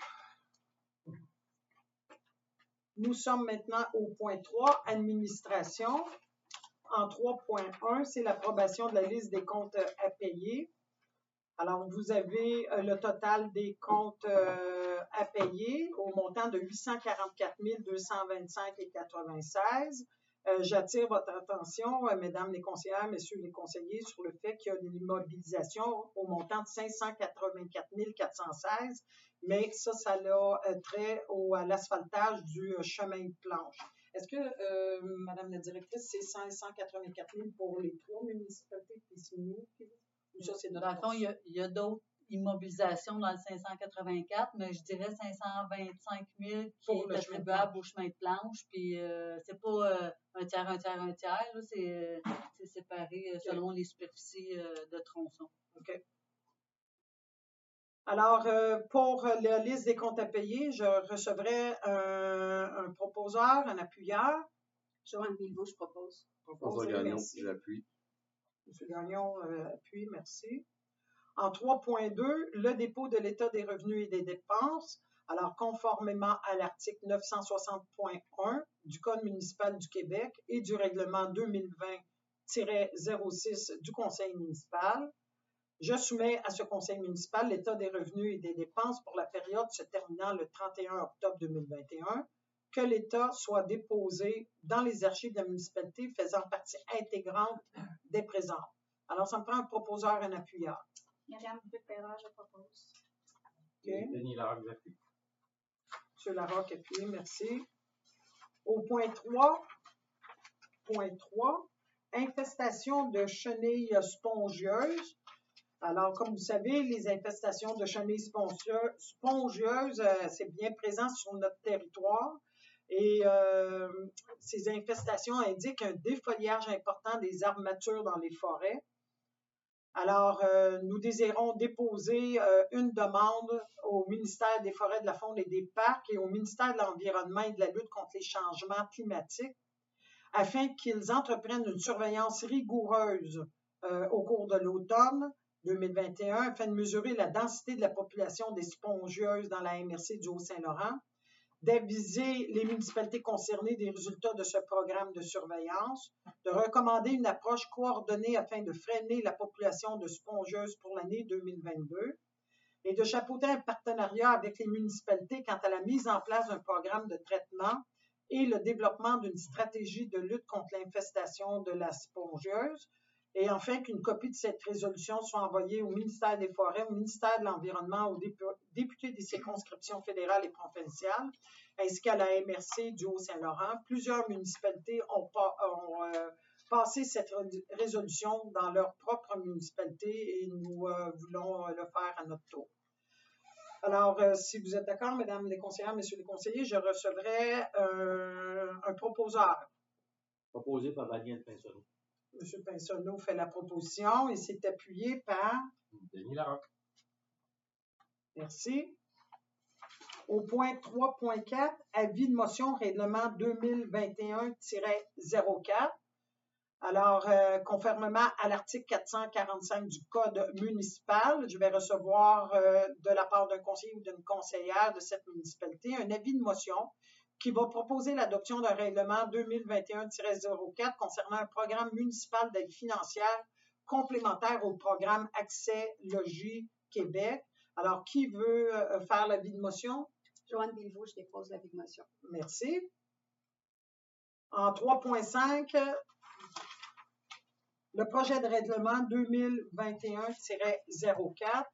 Nous sommes maintenant au point 3, administration. En 3.1, c'est l'approbation de la liste des comptes à payer. Alors, vous avez le total des comptes à payer au montant de 844 225,96. J'attire votre attention, mesdames les conseillères, messieurs les conseillers, sur le fait qu'il y a une immobilisation au montant de 584 416, mais ça a trait à l'asphaltage du chemin de planche. Est-ce que, Madame la directrice, c'est 584 000 pour les 3 municipalités qui sont nous? Ou ça, c'est notre... Dans le fond, il y a d'autres immobilisations dans le 584, mais je dirais 525 000 qui est attribuable au chemin de planche. Puis, c'est pas un tiers. Là, c'est séparé selon les superficies de tronçons. OK. Alors, pour la liste des comptes à payer, je recevrai un proposeur, un appuyeur. Joanne Bilbao, je propose. François Gagnon, j'appuie. M. Gagnon appuie, merci. En 3.2, le dépôt de l'état des revenus et des dépenses. Alors, conformément à l'article 960.1 du Code municipal du Québec et du règlement 2020-06 du Conseil municipal, je soumets à ce Conseil municipal l'état des revenus et des dépenses pour la période se terminant le 31 octobre 2021, que l'état soit déposé dans les archives de la municipalité faisant partie intégrante des présentes. Alors, ça me prend un proposeur, un appuyeur. Myriam Dubuc-Perrin, je propose. Okay. Denis Larocque, j'appuie. M. Larocque, appuyé, merci. Au point 3, infestation de chenilles spongieuses. Alors, comme vous savez, les infestations de chenilles spongieuses, c'est bien présent sur notre territoire. Et ces infestations indiquent un défoliage important des arbres matures dans les forêts. Alors, nous désirons déposer une demande au ministère des Forêts, de la Faune et des Parcs et au ministère de l'Environnement et de la lutte contre les changements climatiques afin qu'ils entreprennent une surveillance rigoureuse au cours de l'automne 2021 afin de mesurer la densité de la population des spongieuses dans la MRC du Haut-Saint-Laurent, d'aviser les municipalités concernées des résultats de ce programme de surveillance, de recommander une approche coordonnée afin de freiner la population de spongieuses pour l'année 2022 et de chapeauter un partenariat avec les municipalités quant à la mise en place d'un programme de traitement et le développement d'une stratégie de lutte contre l'infestation de la spongieuse, et enfin qu'une copie de cette résolution soit envoyée au ministère des Forêts, au ministère de l'Environnement, aux députés des circonscriptions fédérales et provinciales, ainsi qu'à la MRC du Haut-Saint-Laurent. Plusieurs municipalités ont passé cette résolution dans leur propre municipalité et nous voulons le faire à notre tour. Alors, si vous êtes d'accord, mesdames les conseillères, messieurs les conseillers, je recevrai un proposeur. Proposé par Daniel Pinsonneau. M. Pinsonneau fait la proposition et c'est appuyé par Denis Larocque. Merci. Au point 3.4, avis de motion règlement 2021-04. Alors, conformément à l'article 445 du Code municipal, je vais recevoir de la part d'un conseiller ou d'une conseillère de cette municipalité un avis de motion qui va proposer l'adoption d'un règlement 2021-04 concernant un programme municipal d'aide financière complémentaire au programme Accès Logis Québec. Alors, qui veut faire l'avis de motion? Joanne Bilbao, je dépose l'avis de motion. Merci. En 3.5, le projet de règlement 2021-04.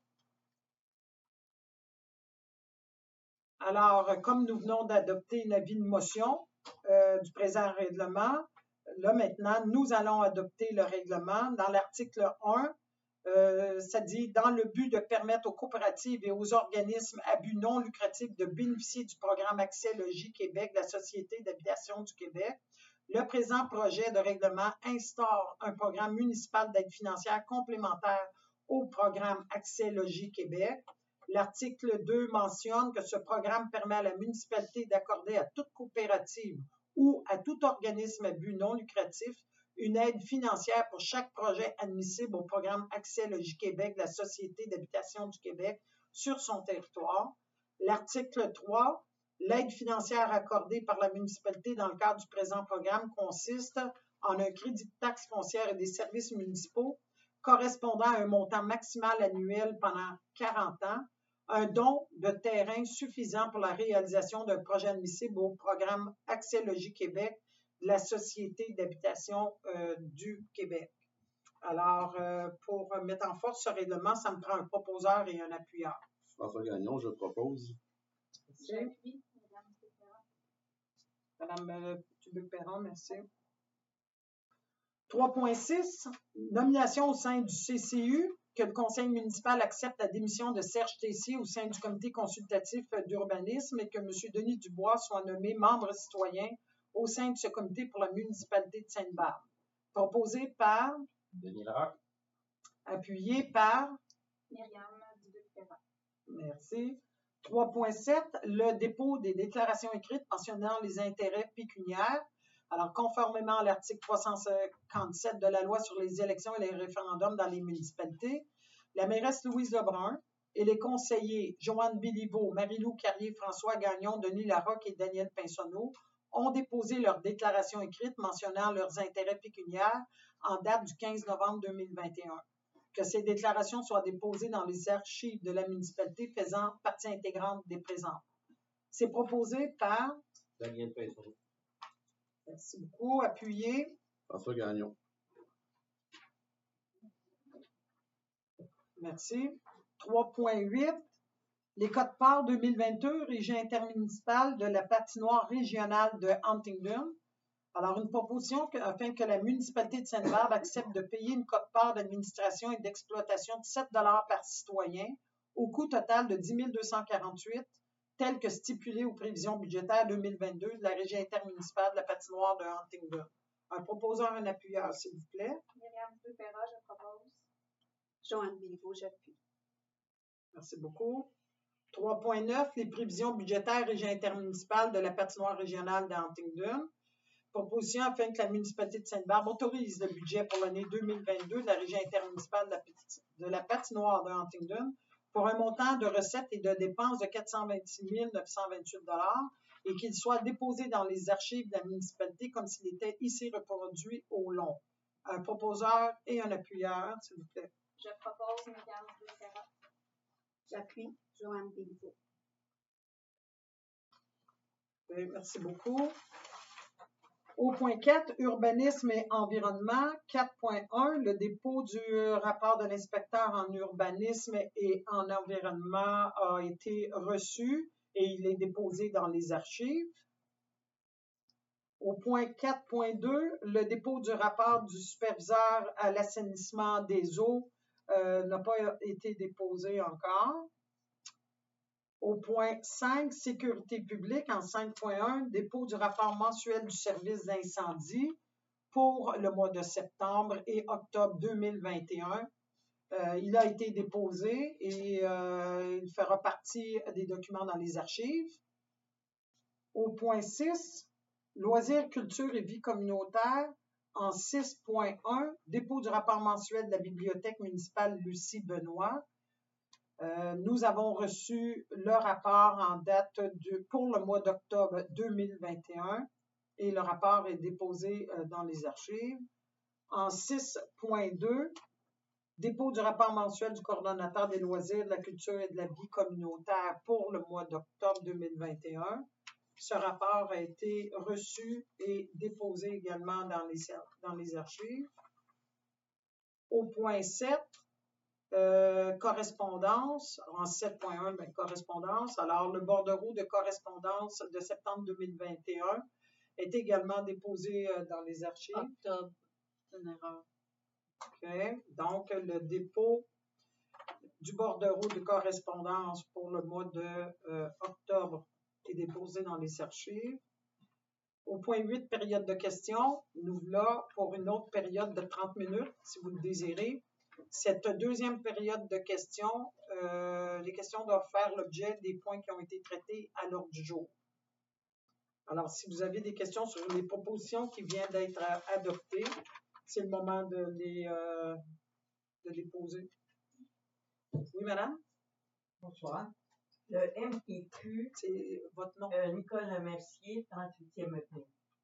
Alors, comme nous venons d'adopter un avis de motion du présent règlement, là maintenant, nous allons adopter le règlement. Dans l'article 1, ça dit « Dans le but de permettre aux coopératives et aux organismes à but non lucratif de bénéficier du programme Accès Logis Québec de la Société d'habitation du Québec, le présent projet de règlement instaure un programme municipal d'aide financière complémentaire au programme Accès Logis Québec. L'article 2 mentionne que ce programme permet à la municipalité d'accorder à toute coopérative ou à tout organisme à but non lucratif une aide financière pour chaque projet admissible au programme Accès Logis Québec de la Société d'habitation du Québec sur son territoire. L'article 3, l'aide financière accordée par la municipalité dans le cadre du présent programme consiste en un crédit de taxe foncière et des services municipaux correspondant à un montant maximal annuel pendant 40 ans, un don de terrain suffisant pour la réalisation d'un projet admissible au programme Accès Logis Québec de la Société d'habitation du Québec. Alors, pour mettre en force ce règlement, ça me prend un proposeur et un appuyeur. François Gagnon, je propose. J'appuie, Madame Dubuc-Perron, merci. 3.6, nomination au sein du CCU, que le conseil municipal accepte la démission de Serge Tessier au sein du comité consultatif d'urbanisme et que M. Denis Dubois soit nommé membre citoyen au sein de ce comité pour la municipalité de Sainte-Barbe. Proposé par Denis Larocque. Appuyé par Myriam Dubuc-Perrin. Merci. 3.7, le dépôt des déclarations écrites mentionnant les intérêts pécuniaires. Alors, conformément à l'article 357 de la loi sur les élections et les référendums dans les municipalités, la mairesse Louise Lebrun et les conseillers Joanne Béliveau, Marie-Lou Carrier, François Gagnon, Denis Larocque et Daniel Pinsonneau ont déposé leur déclaration écrite mentionnant leurs intérêts pécuniaires en date du 15 novembre 2021. Que ces déclarations soient déposées dans les archives de la municipalité faisant partie intégrante des présentes. C'est proposé par Daniel Pinsonneau. Merci beaucoup. Appuyé. François Gagnon. Merci. 3.8. Les codes-parts 2022, régie intermunicipale de la patinoire régionale de Huntingdon. Alors, une proposition afin que la municipalité de Sainte-Barbe accepte de payer une cote-part d'administration et d'exploitation de 7 $ par citoyen au coût total de 10 248, tel que stipulé aux prévisions budgétaires 2022 de la régie intermunicipale de la patinoire de Huntingdon. Un proposeur, un appuyeur, s'il vous plaît. Myriam Dupéra, je propose. Joanne Béliveau, j'appuie. Merci beaucoup. 3.9, les prévisions budgétaires régie intermunicipale de la patinoire régionale de Huntingdon. Proposition afin que la municipalité de Sainte-Barbe autorise le budget pour l'année 2022 de la régie intermunicipale de la patinoire de Huntingdon pour un montant de recettes et de dépenses de 426 928 $ et qu'il soit déposé dans les archives de la municipalité comme s'il était ici reproduit au long. Un proposeur et un appuyeur, s'il vous plaît. Je propose Myriam Dupéra. J'appuie. Joanne Béliveau. Merci beaucoup. Au point 4, urbanisme et environnement. 4.1, le dépôt du rapport de l'inspecteur en urbanisme et en environnement a été reçu et il est déposé dans les archives. Au point 4.2, le dépôt du rapport du superviseur à l'assainissement des eaux n'a pas été déposé encore. Au point 5, sécurité publique, en 5.1, dépôt du rapport mensuel du service d'incendie pour le mois de septembre et octobre 2021. Il a été déposé et il fera partie des documents dans les archives. Au point 6, loisirs, culture et vie communautaire, en 6.1, dépôt du rapport mensuel de la bibliothèque municipale Lucie Benoît. Nous avons reçu le rapport en date pour le mois d'octobre 2021 et le rapport est déposé dans les archives. En 6.2, dépôt du rapport mensuel du coordonnateur des loisirs, de la culture et de la vie communautaire pour le mois d'octobre 2021. Ce rapport a été reçu et déposé également dans les archives. Au point 7, correspondance, en 7.1, correspondance. Alors, le bordereau de correspondance de septembre 2021 est également déposé dans les archives. Octobre, c'est une erreur. OK. Donc, le dépôt du bordereau de correspondance pour le mois de octobre est déposé dans les archives. Au point 8, période de questions, nous voilà pour une autre période de 30 minutes, si vous le désirez. Cette deuxième période de questions, les questions doivent faire l'objet des points qui ont été traités à l'ordre du jour. Alors, si vous avez des questions sur les propositions qui viennent d'être adoptées, c'est le moment de les poser. Oui, madame? Bonsoir. Le MTQ, c'est votre nom. Nicolas Mercier, 38e avenue.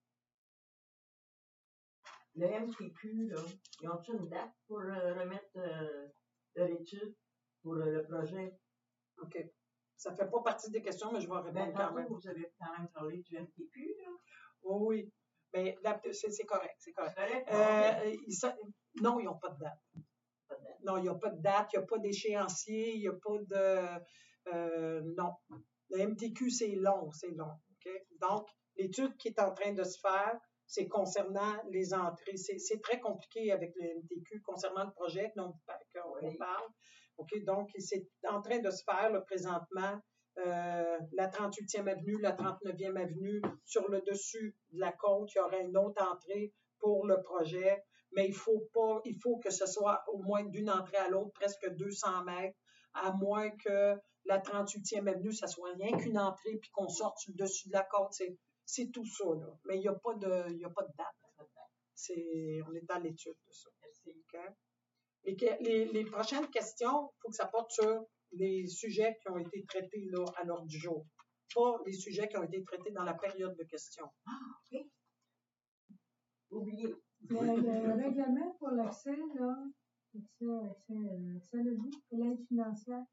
Le MTQ, là, ils ont une date pour remettre de l'étude pour le projet? OK. Ça ne fait pas partie des questions, mais je vais répondre quand même. Vous avez quand même parlé du MTQ, là? Oui. Mais c'est correct, c'est correct. Non, ils n'ont pas de date. Non, il n'y a pas de date, il n'y a pas d'échéancier, il n'y a pas de... non. Le MTQ, c'est long, OK? Donc, l'étude qui est en train de se faire, c'est concernant les entrées. C'est très compliqué avec le MTQ concernant le projet dont on parle. OK? Donc, c'est en train de se faire là, présentement la 38e avenue, la 39e avenue. Sur le dessus de la côte, il y aurait une autre entrée pour le projet. Mais il faut que ce soit au moins d'une entrée à l'autre, presque 200 mètres, à moins que la 38e avenue, ça soit rien qu'une entrée puis qu'on sorte sur le dessus de la côte. C'est tout ça, là. Mais il n'y a pas de date. On est à l'étude de ça. OK? Les prochaines questions, il faut que ça porte sur les sujets qui ont été traités là, à l'ordre du jour. Pas les sujets qui ont été traités dans la période de questions. OK. Oubliez. Le règlement pour l'accès, là, accès logique, l'aide financière.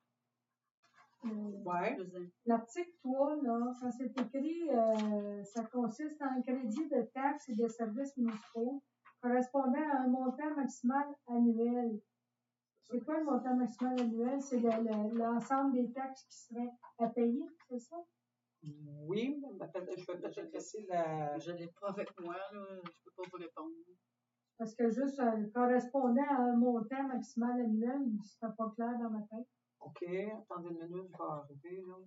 Ouais. L'article 3, là, quand c'est écrit, ça consiste en crédit de taxes et de services municipaux correspondant à un montant maximal annuel. C'est quoi le montant maximal annuel? C'est l'ensemble des taxes qui seraient à payer, c'est ça? Oui, je vais peut-être laisser la... Je ne l'ai pas avec moi, là. Je ne peux pas vous répondre. Parce que juste correspondant à un montant maximal annuel, ce ne serait pas clair dans ma tête. OK, attendez une minute, je vais arriver, là.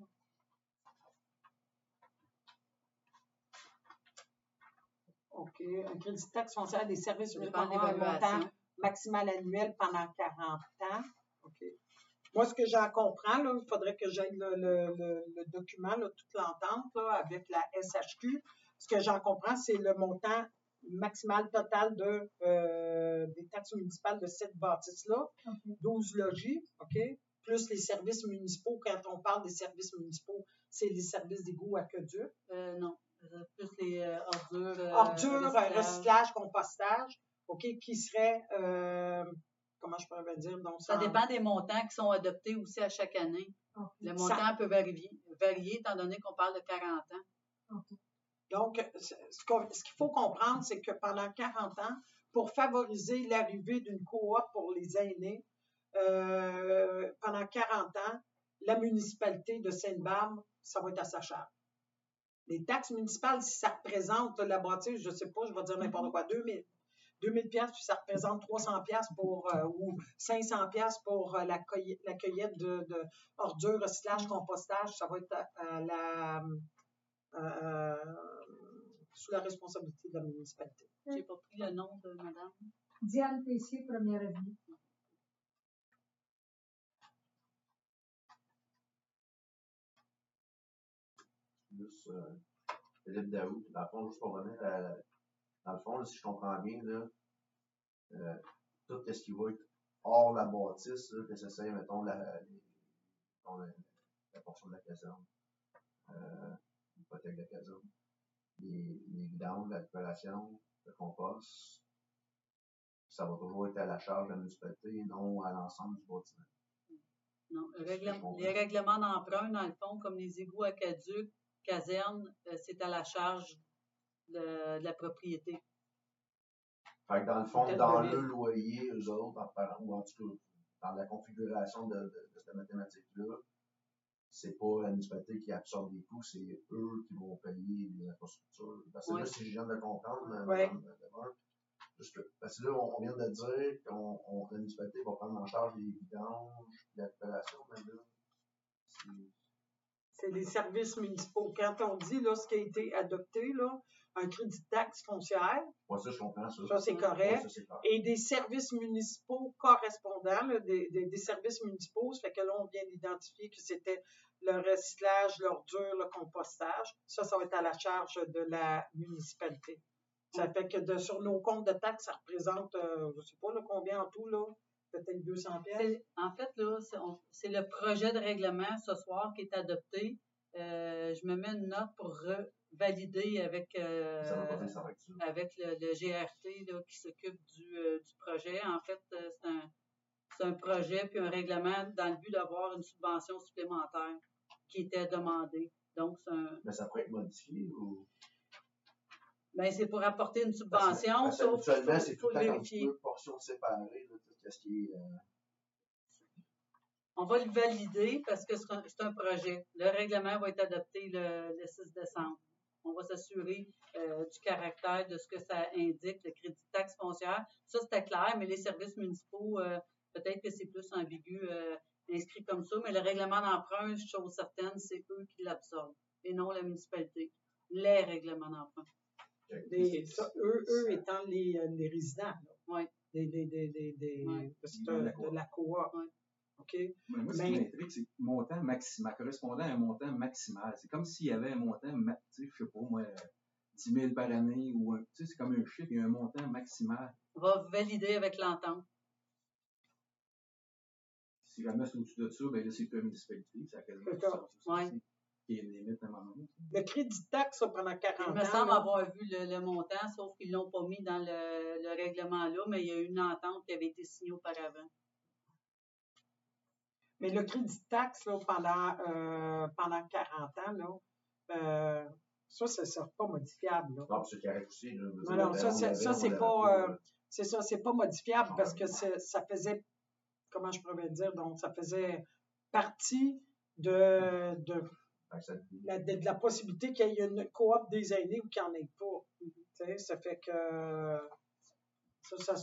OK, un crédit de taxe foncière des services municipaux un montant maximal annuel pendant 40 ans. OK. Moi, ce que j'en comprends, là, il faudrait que j'aille le document, là, toute l'entente là, avec la SHQ. Ce que j'en comprends, c'est le montant maximal total des taxes municipales de cette bâtisse-là, 12 logis, OK, plus les services municipaux. Quand on parle des services municipaux, c'est les services d'égout, aqueduc. Non, plus les ordures. Ordures, recyclage, compostage, OK, qui serait, comment je pourrais dire? Donc, ça dépend des montants qui sont adoptés aussi à chaque année. Le montant peut varier étant donné qu'on parle de 40 ans. Donc, ce qu'il faut comprendre, c'est que pendant 40 ans, pour favoriser l'arrivée d'une coop pour les aînés, pendant 40 ans, la municipalité de Sainte-Barbe, ça va être à sa charge. Les taxes municipales, si ça représente la bâtisse, je ne sais pas, je vais dire n'importe quoi, 2000 piastres, puis ça représente 300 piastres ou 500 piastres pour la cueillette de ordures, recyclage, compostage, ça va être sous la responsabilité de la municipalité. Je n'ai pas pris le nom de madame. Diane Tessier, première avenue. Plus Philippe Daoud, dans le fond, juste pour revenir dans le fond, là, si je comprends bien, là, tout ce qui va être hors la bâtisse, là, que ce soit, mettons, la portion de la caserne, l'hypothèque de la caserne, les vidanges, la récupération, le compost, ça va toujours être à la charge de la municipalité et non à l'ensemble du bâtiment. Non, les règlements d'emprunt, dans le fond, comme les égouts aqueducs, casernes, c'est à la charge de la propriété. Fait que dans le fond, dans le loyer, eux autres, ou en tout cas, dans la configuration de cette mathématique-là, c'est pas la municipalité qui absorbe les coûts, c'est eux qui vont payer les infrastructures. Parce que là, si je viens de comprendre, parce que là, on vient de dire que la municipalité va prendre en charge les vidanges, la récupération, mais là, c'est les services municipaux. Quand on dit là, ce qui a été adopté, là, un crédit de taxe foncière, ça, je comprends ça. Ça, c'est correct. Et des services municipaux correspondants, là, des services municipaux, ça fait que là, on vient d'identifier que c'était le recyclage, l'ordure, le compostage. Ça va être à la charge de la municipalité. Ça fait que sur nos comptes de taxes, ça représente, je ne sais pas là, combien en tout, là, peut-être 200 pièces. En fait, là, c'est le projet de règlement ce soir qui est adopté. Je me mets une note pour valider avec le GRT là, qui s'occupe du projet. En fait, c'est un projet puis un règlement dans le but d'avoir une subvention supplémentaire qui était demandée. Donc, mais ça pourrait être modifié ou? Ben, c'est pour apporter une subvention, sauf que c'est tout le temps comme deux portions séparées, là, tout ce qui est... On va le valider parce que c'est un projet. Le règlement va être adopté le 6 décembre. On va s'assurer du caractère de ce que ça indique, le crédit de taxe foncière. Ça, c'était clair, mais les services municipaux, peut-être que c'est plus ambigu inscrit comme ça, mais le règlement d'emprunt, chose certaine, c'est eux qui l'absorbent et non la municipalité. Les règlements d'emprunt. Eux étant les résidents. Oui. De la coop. Ouais. OK? Mais moi, ce qui m'intrigue, c'est montant maximal, correspondant à un montant maximal. C'est comme s'il y avait un montant, tu sais, je sais pas, moi, 10 000 par année, ou tu sais, c'est comme un chiffre, il y a un montant maximal. On va valider avec l'entente. Si jamais c'est au-dessus de ça, ben là, c'est plus la municipalité, c'est à quel moment ça, il y a une limite à un moment donné. Le crédit de taxe, ça, pendant 40 ans. Il me semble avoir vu le montant, sauf qu'ils ne l'ont pas mis dans le règlement-là, mais il y a eu une entente qui avait été signée auparavant. Mais le crédit de taxe, là, pendant 40 ans, là, ça ne sera pas modifiable. Là. Non, c'est correct aussi. Non, ça, c'est pas modifiable parce que ça faisait, comment je pourrais dire, donc ça faisait partie de la possibilité qu'il y ait une coop des aînés ou qu'il n'y en ait pas. Ça fait que ça ne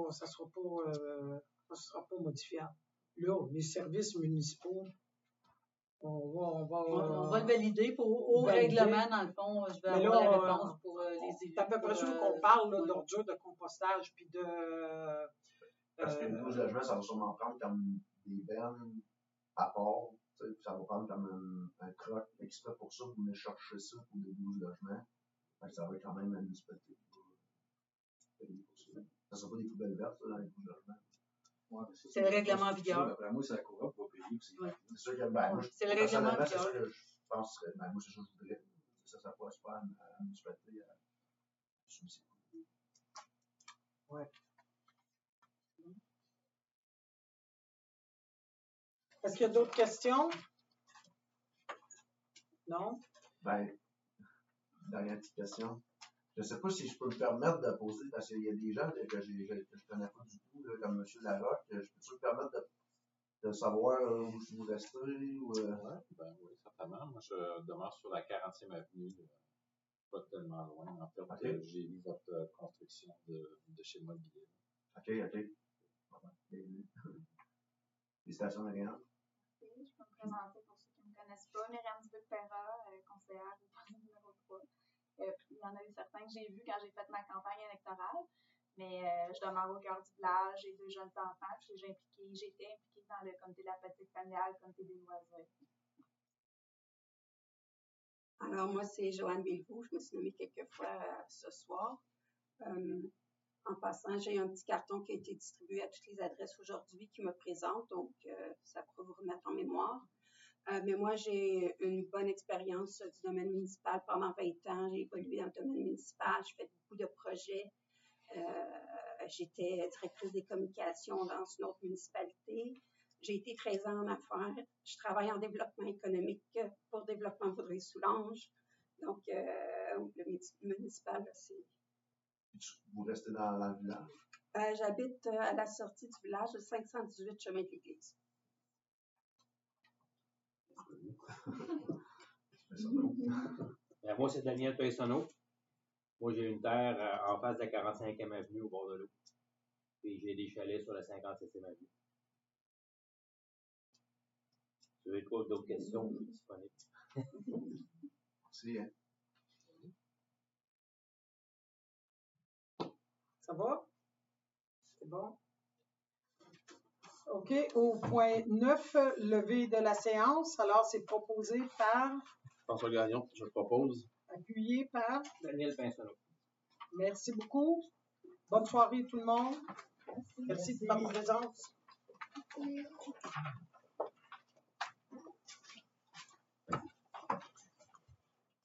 sera pas modifiable. Là, les services municipaux, on va le valider au règlement, dans le fond. Je vais avoir la réponse pour les élus. C'est à peu près sûr qu'on parle d'ordures de compostage puis de... Parce que le logement, ça va sûrement prendre comme des bennes à part. Ça va prendre comme un truck exprès pour ça, pour venir chercher ça pour des 12 logements. Ça va être quand même la municipalité. Ça ne sera pas des poubelles vertes dans les 12 logements. Ouais, c'est le règlement en vigueur. Après moi, c'est la coop pour payer aussi. C'est sûr que, moi, c'est le règlement en vigueur. C'est ça que je pense que moi, c'est ça que je voudrais. Ça pourrait se faire à la municipalité. Ouais. Est-ce qu'il y a d'autres questions? Non? Dernière petite question. Je ne sais pas si je peux me permettre de poser, parce qu'il y a des gens que je ne connais pas du tout, là, comme M. Larocque. Je peux me permettre de savoir où vous restez? Ou, oui, certainement. Moi, je demeure sur la 40e avenue, pas tellement loin. En fait, j'ai vu votre construction de chez Mobilier. OK. Les stations agréables? Je peux me présenter pour ceux qui ne me connaissent pas. Myriam Dubuc-Perra, conseillère du poste numéro 3. Il y en a eu certains que j'ai vus quand j'ai fait ma campagne électorale, mais je demeure au cœur du village, j'ai 2 jeunes enfants, puis j'ai été impliquée dans le comité de la politique familiale, le comité des loisirs. Alors, moi, c'est Joanne Béliveau. Je me suis nommée quelques fois ce soir. En passant, j'ai un petit carton qui a été distribué à toutes les adresses aujourd'hui qui me présente, donc ça pourra vous remettre en mémoire. Mais moi, j'ai une bonne expérience du domaine municipal pendant 20 ans. J'ai évolué dans le domaine municipal, j'ai fait beaucoup de projets. J'étais directrice des communications dans une autre municipalité. J'ai été 13 ans en affaires. Je travaille en développement économique pour Développement Vaudreuil-Soulanges. Donc, le municipal, c'est... Vous restez dans le village? J'habite à la sortie du village, le 518 chemin de l'Église. Moi, c'est Daniel Pessonneau. Moi, j'ai une terre en face de la 45e avenue au bord de l'eau. Puis j'ai des chalets sur la 57e avenue. Si vous avez d'autres questions, je suis disponible. Merci. Ça va? C'est bon? OK. Au point 9, levée de la séance. Alors, c'est proposé par... François Gagnon, je propose. Appuyé par... Daniel Pessonneau. Merci beaucoup. Bonne soirée tout le monde. Merci de votre présence. Merci.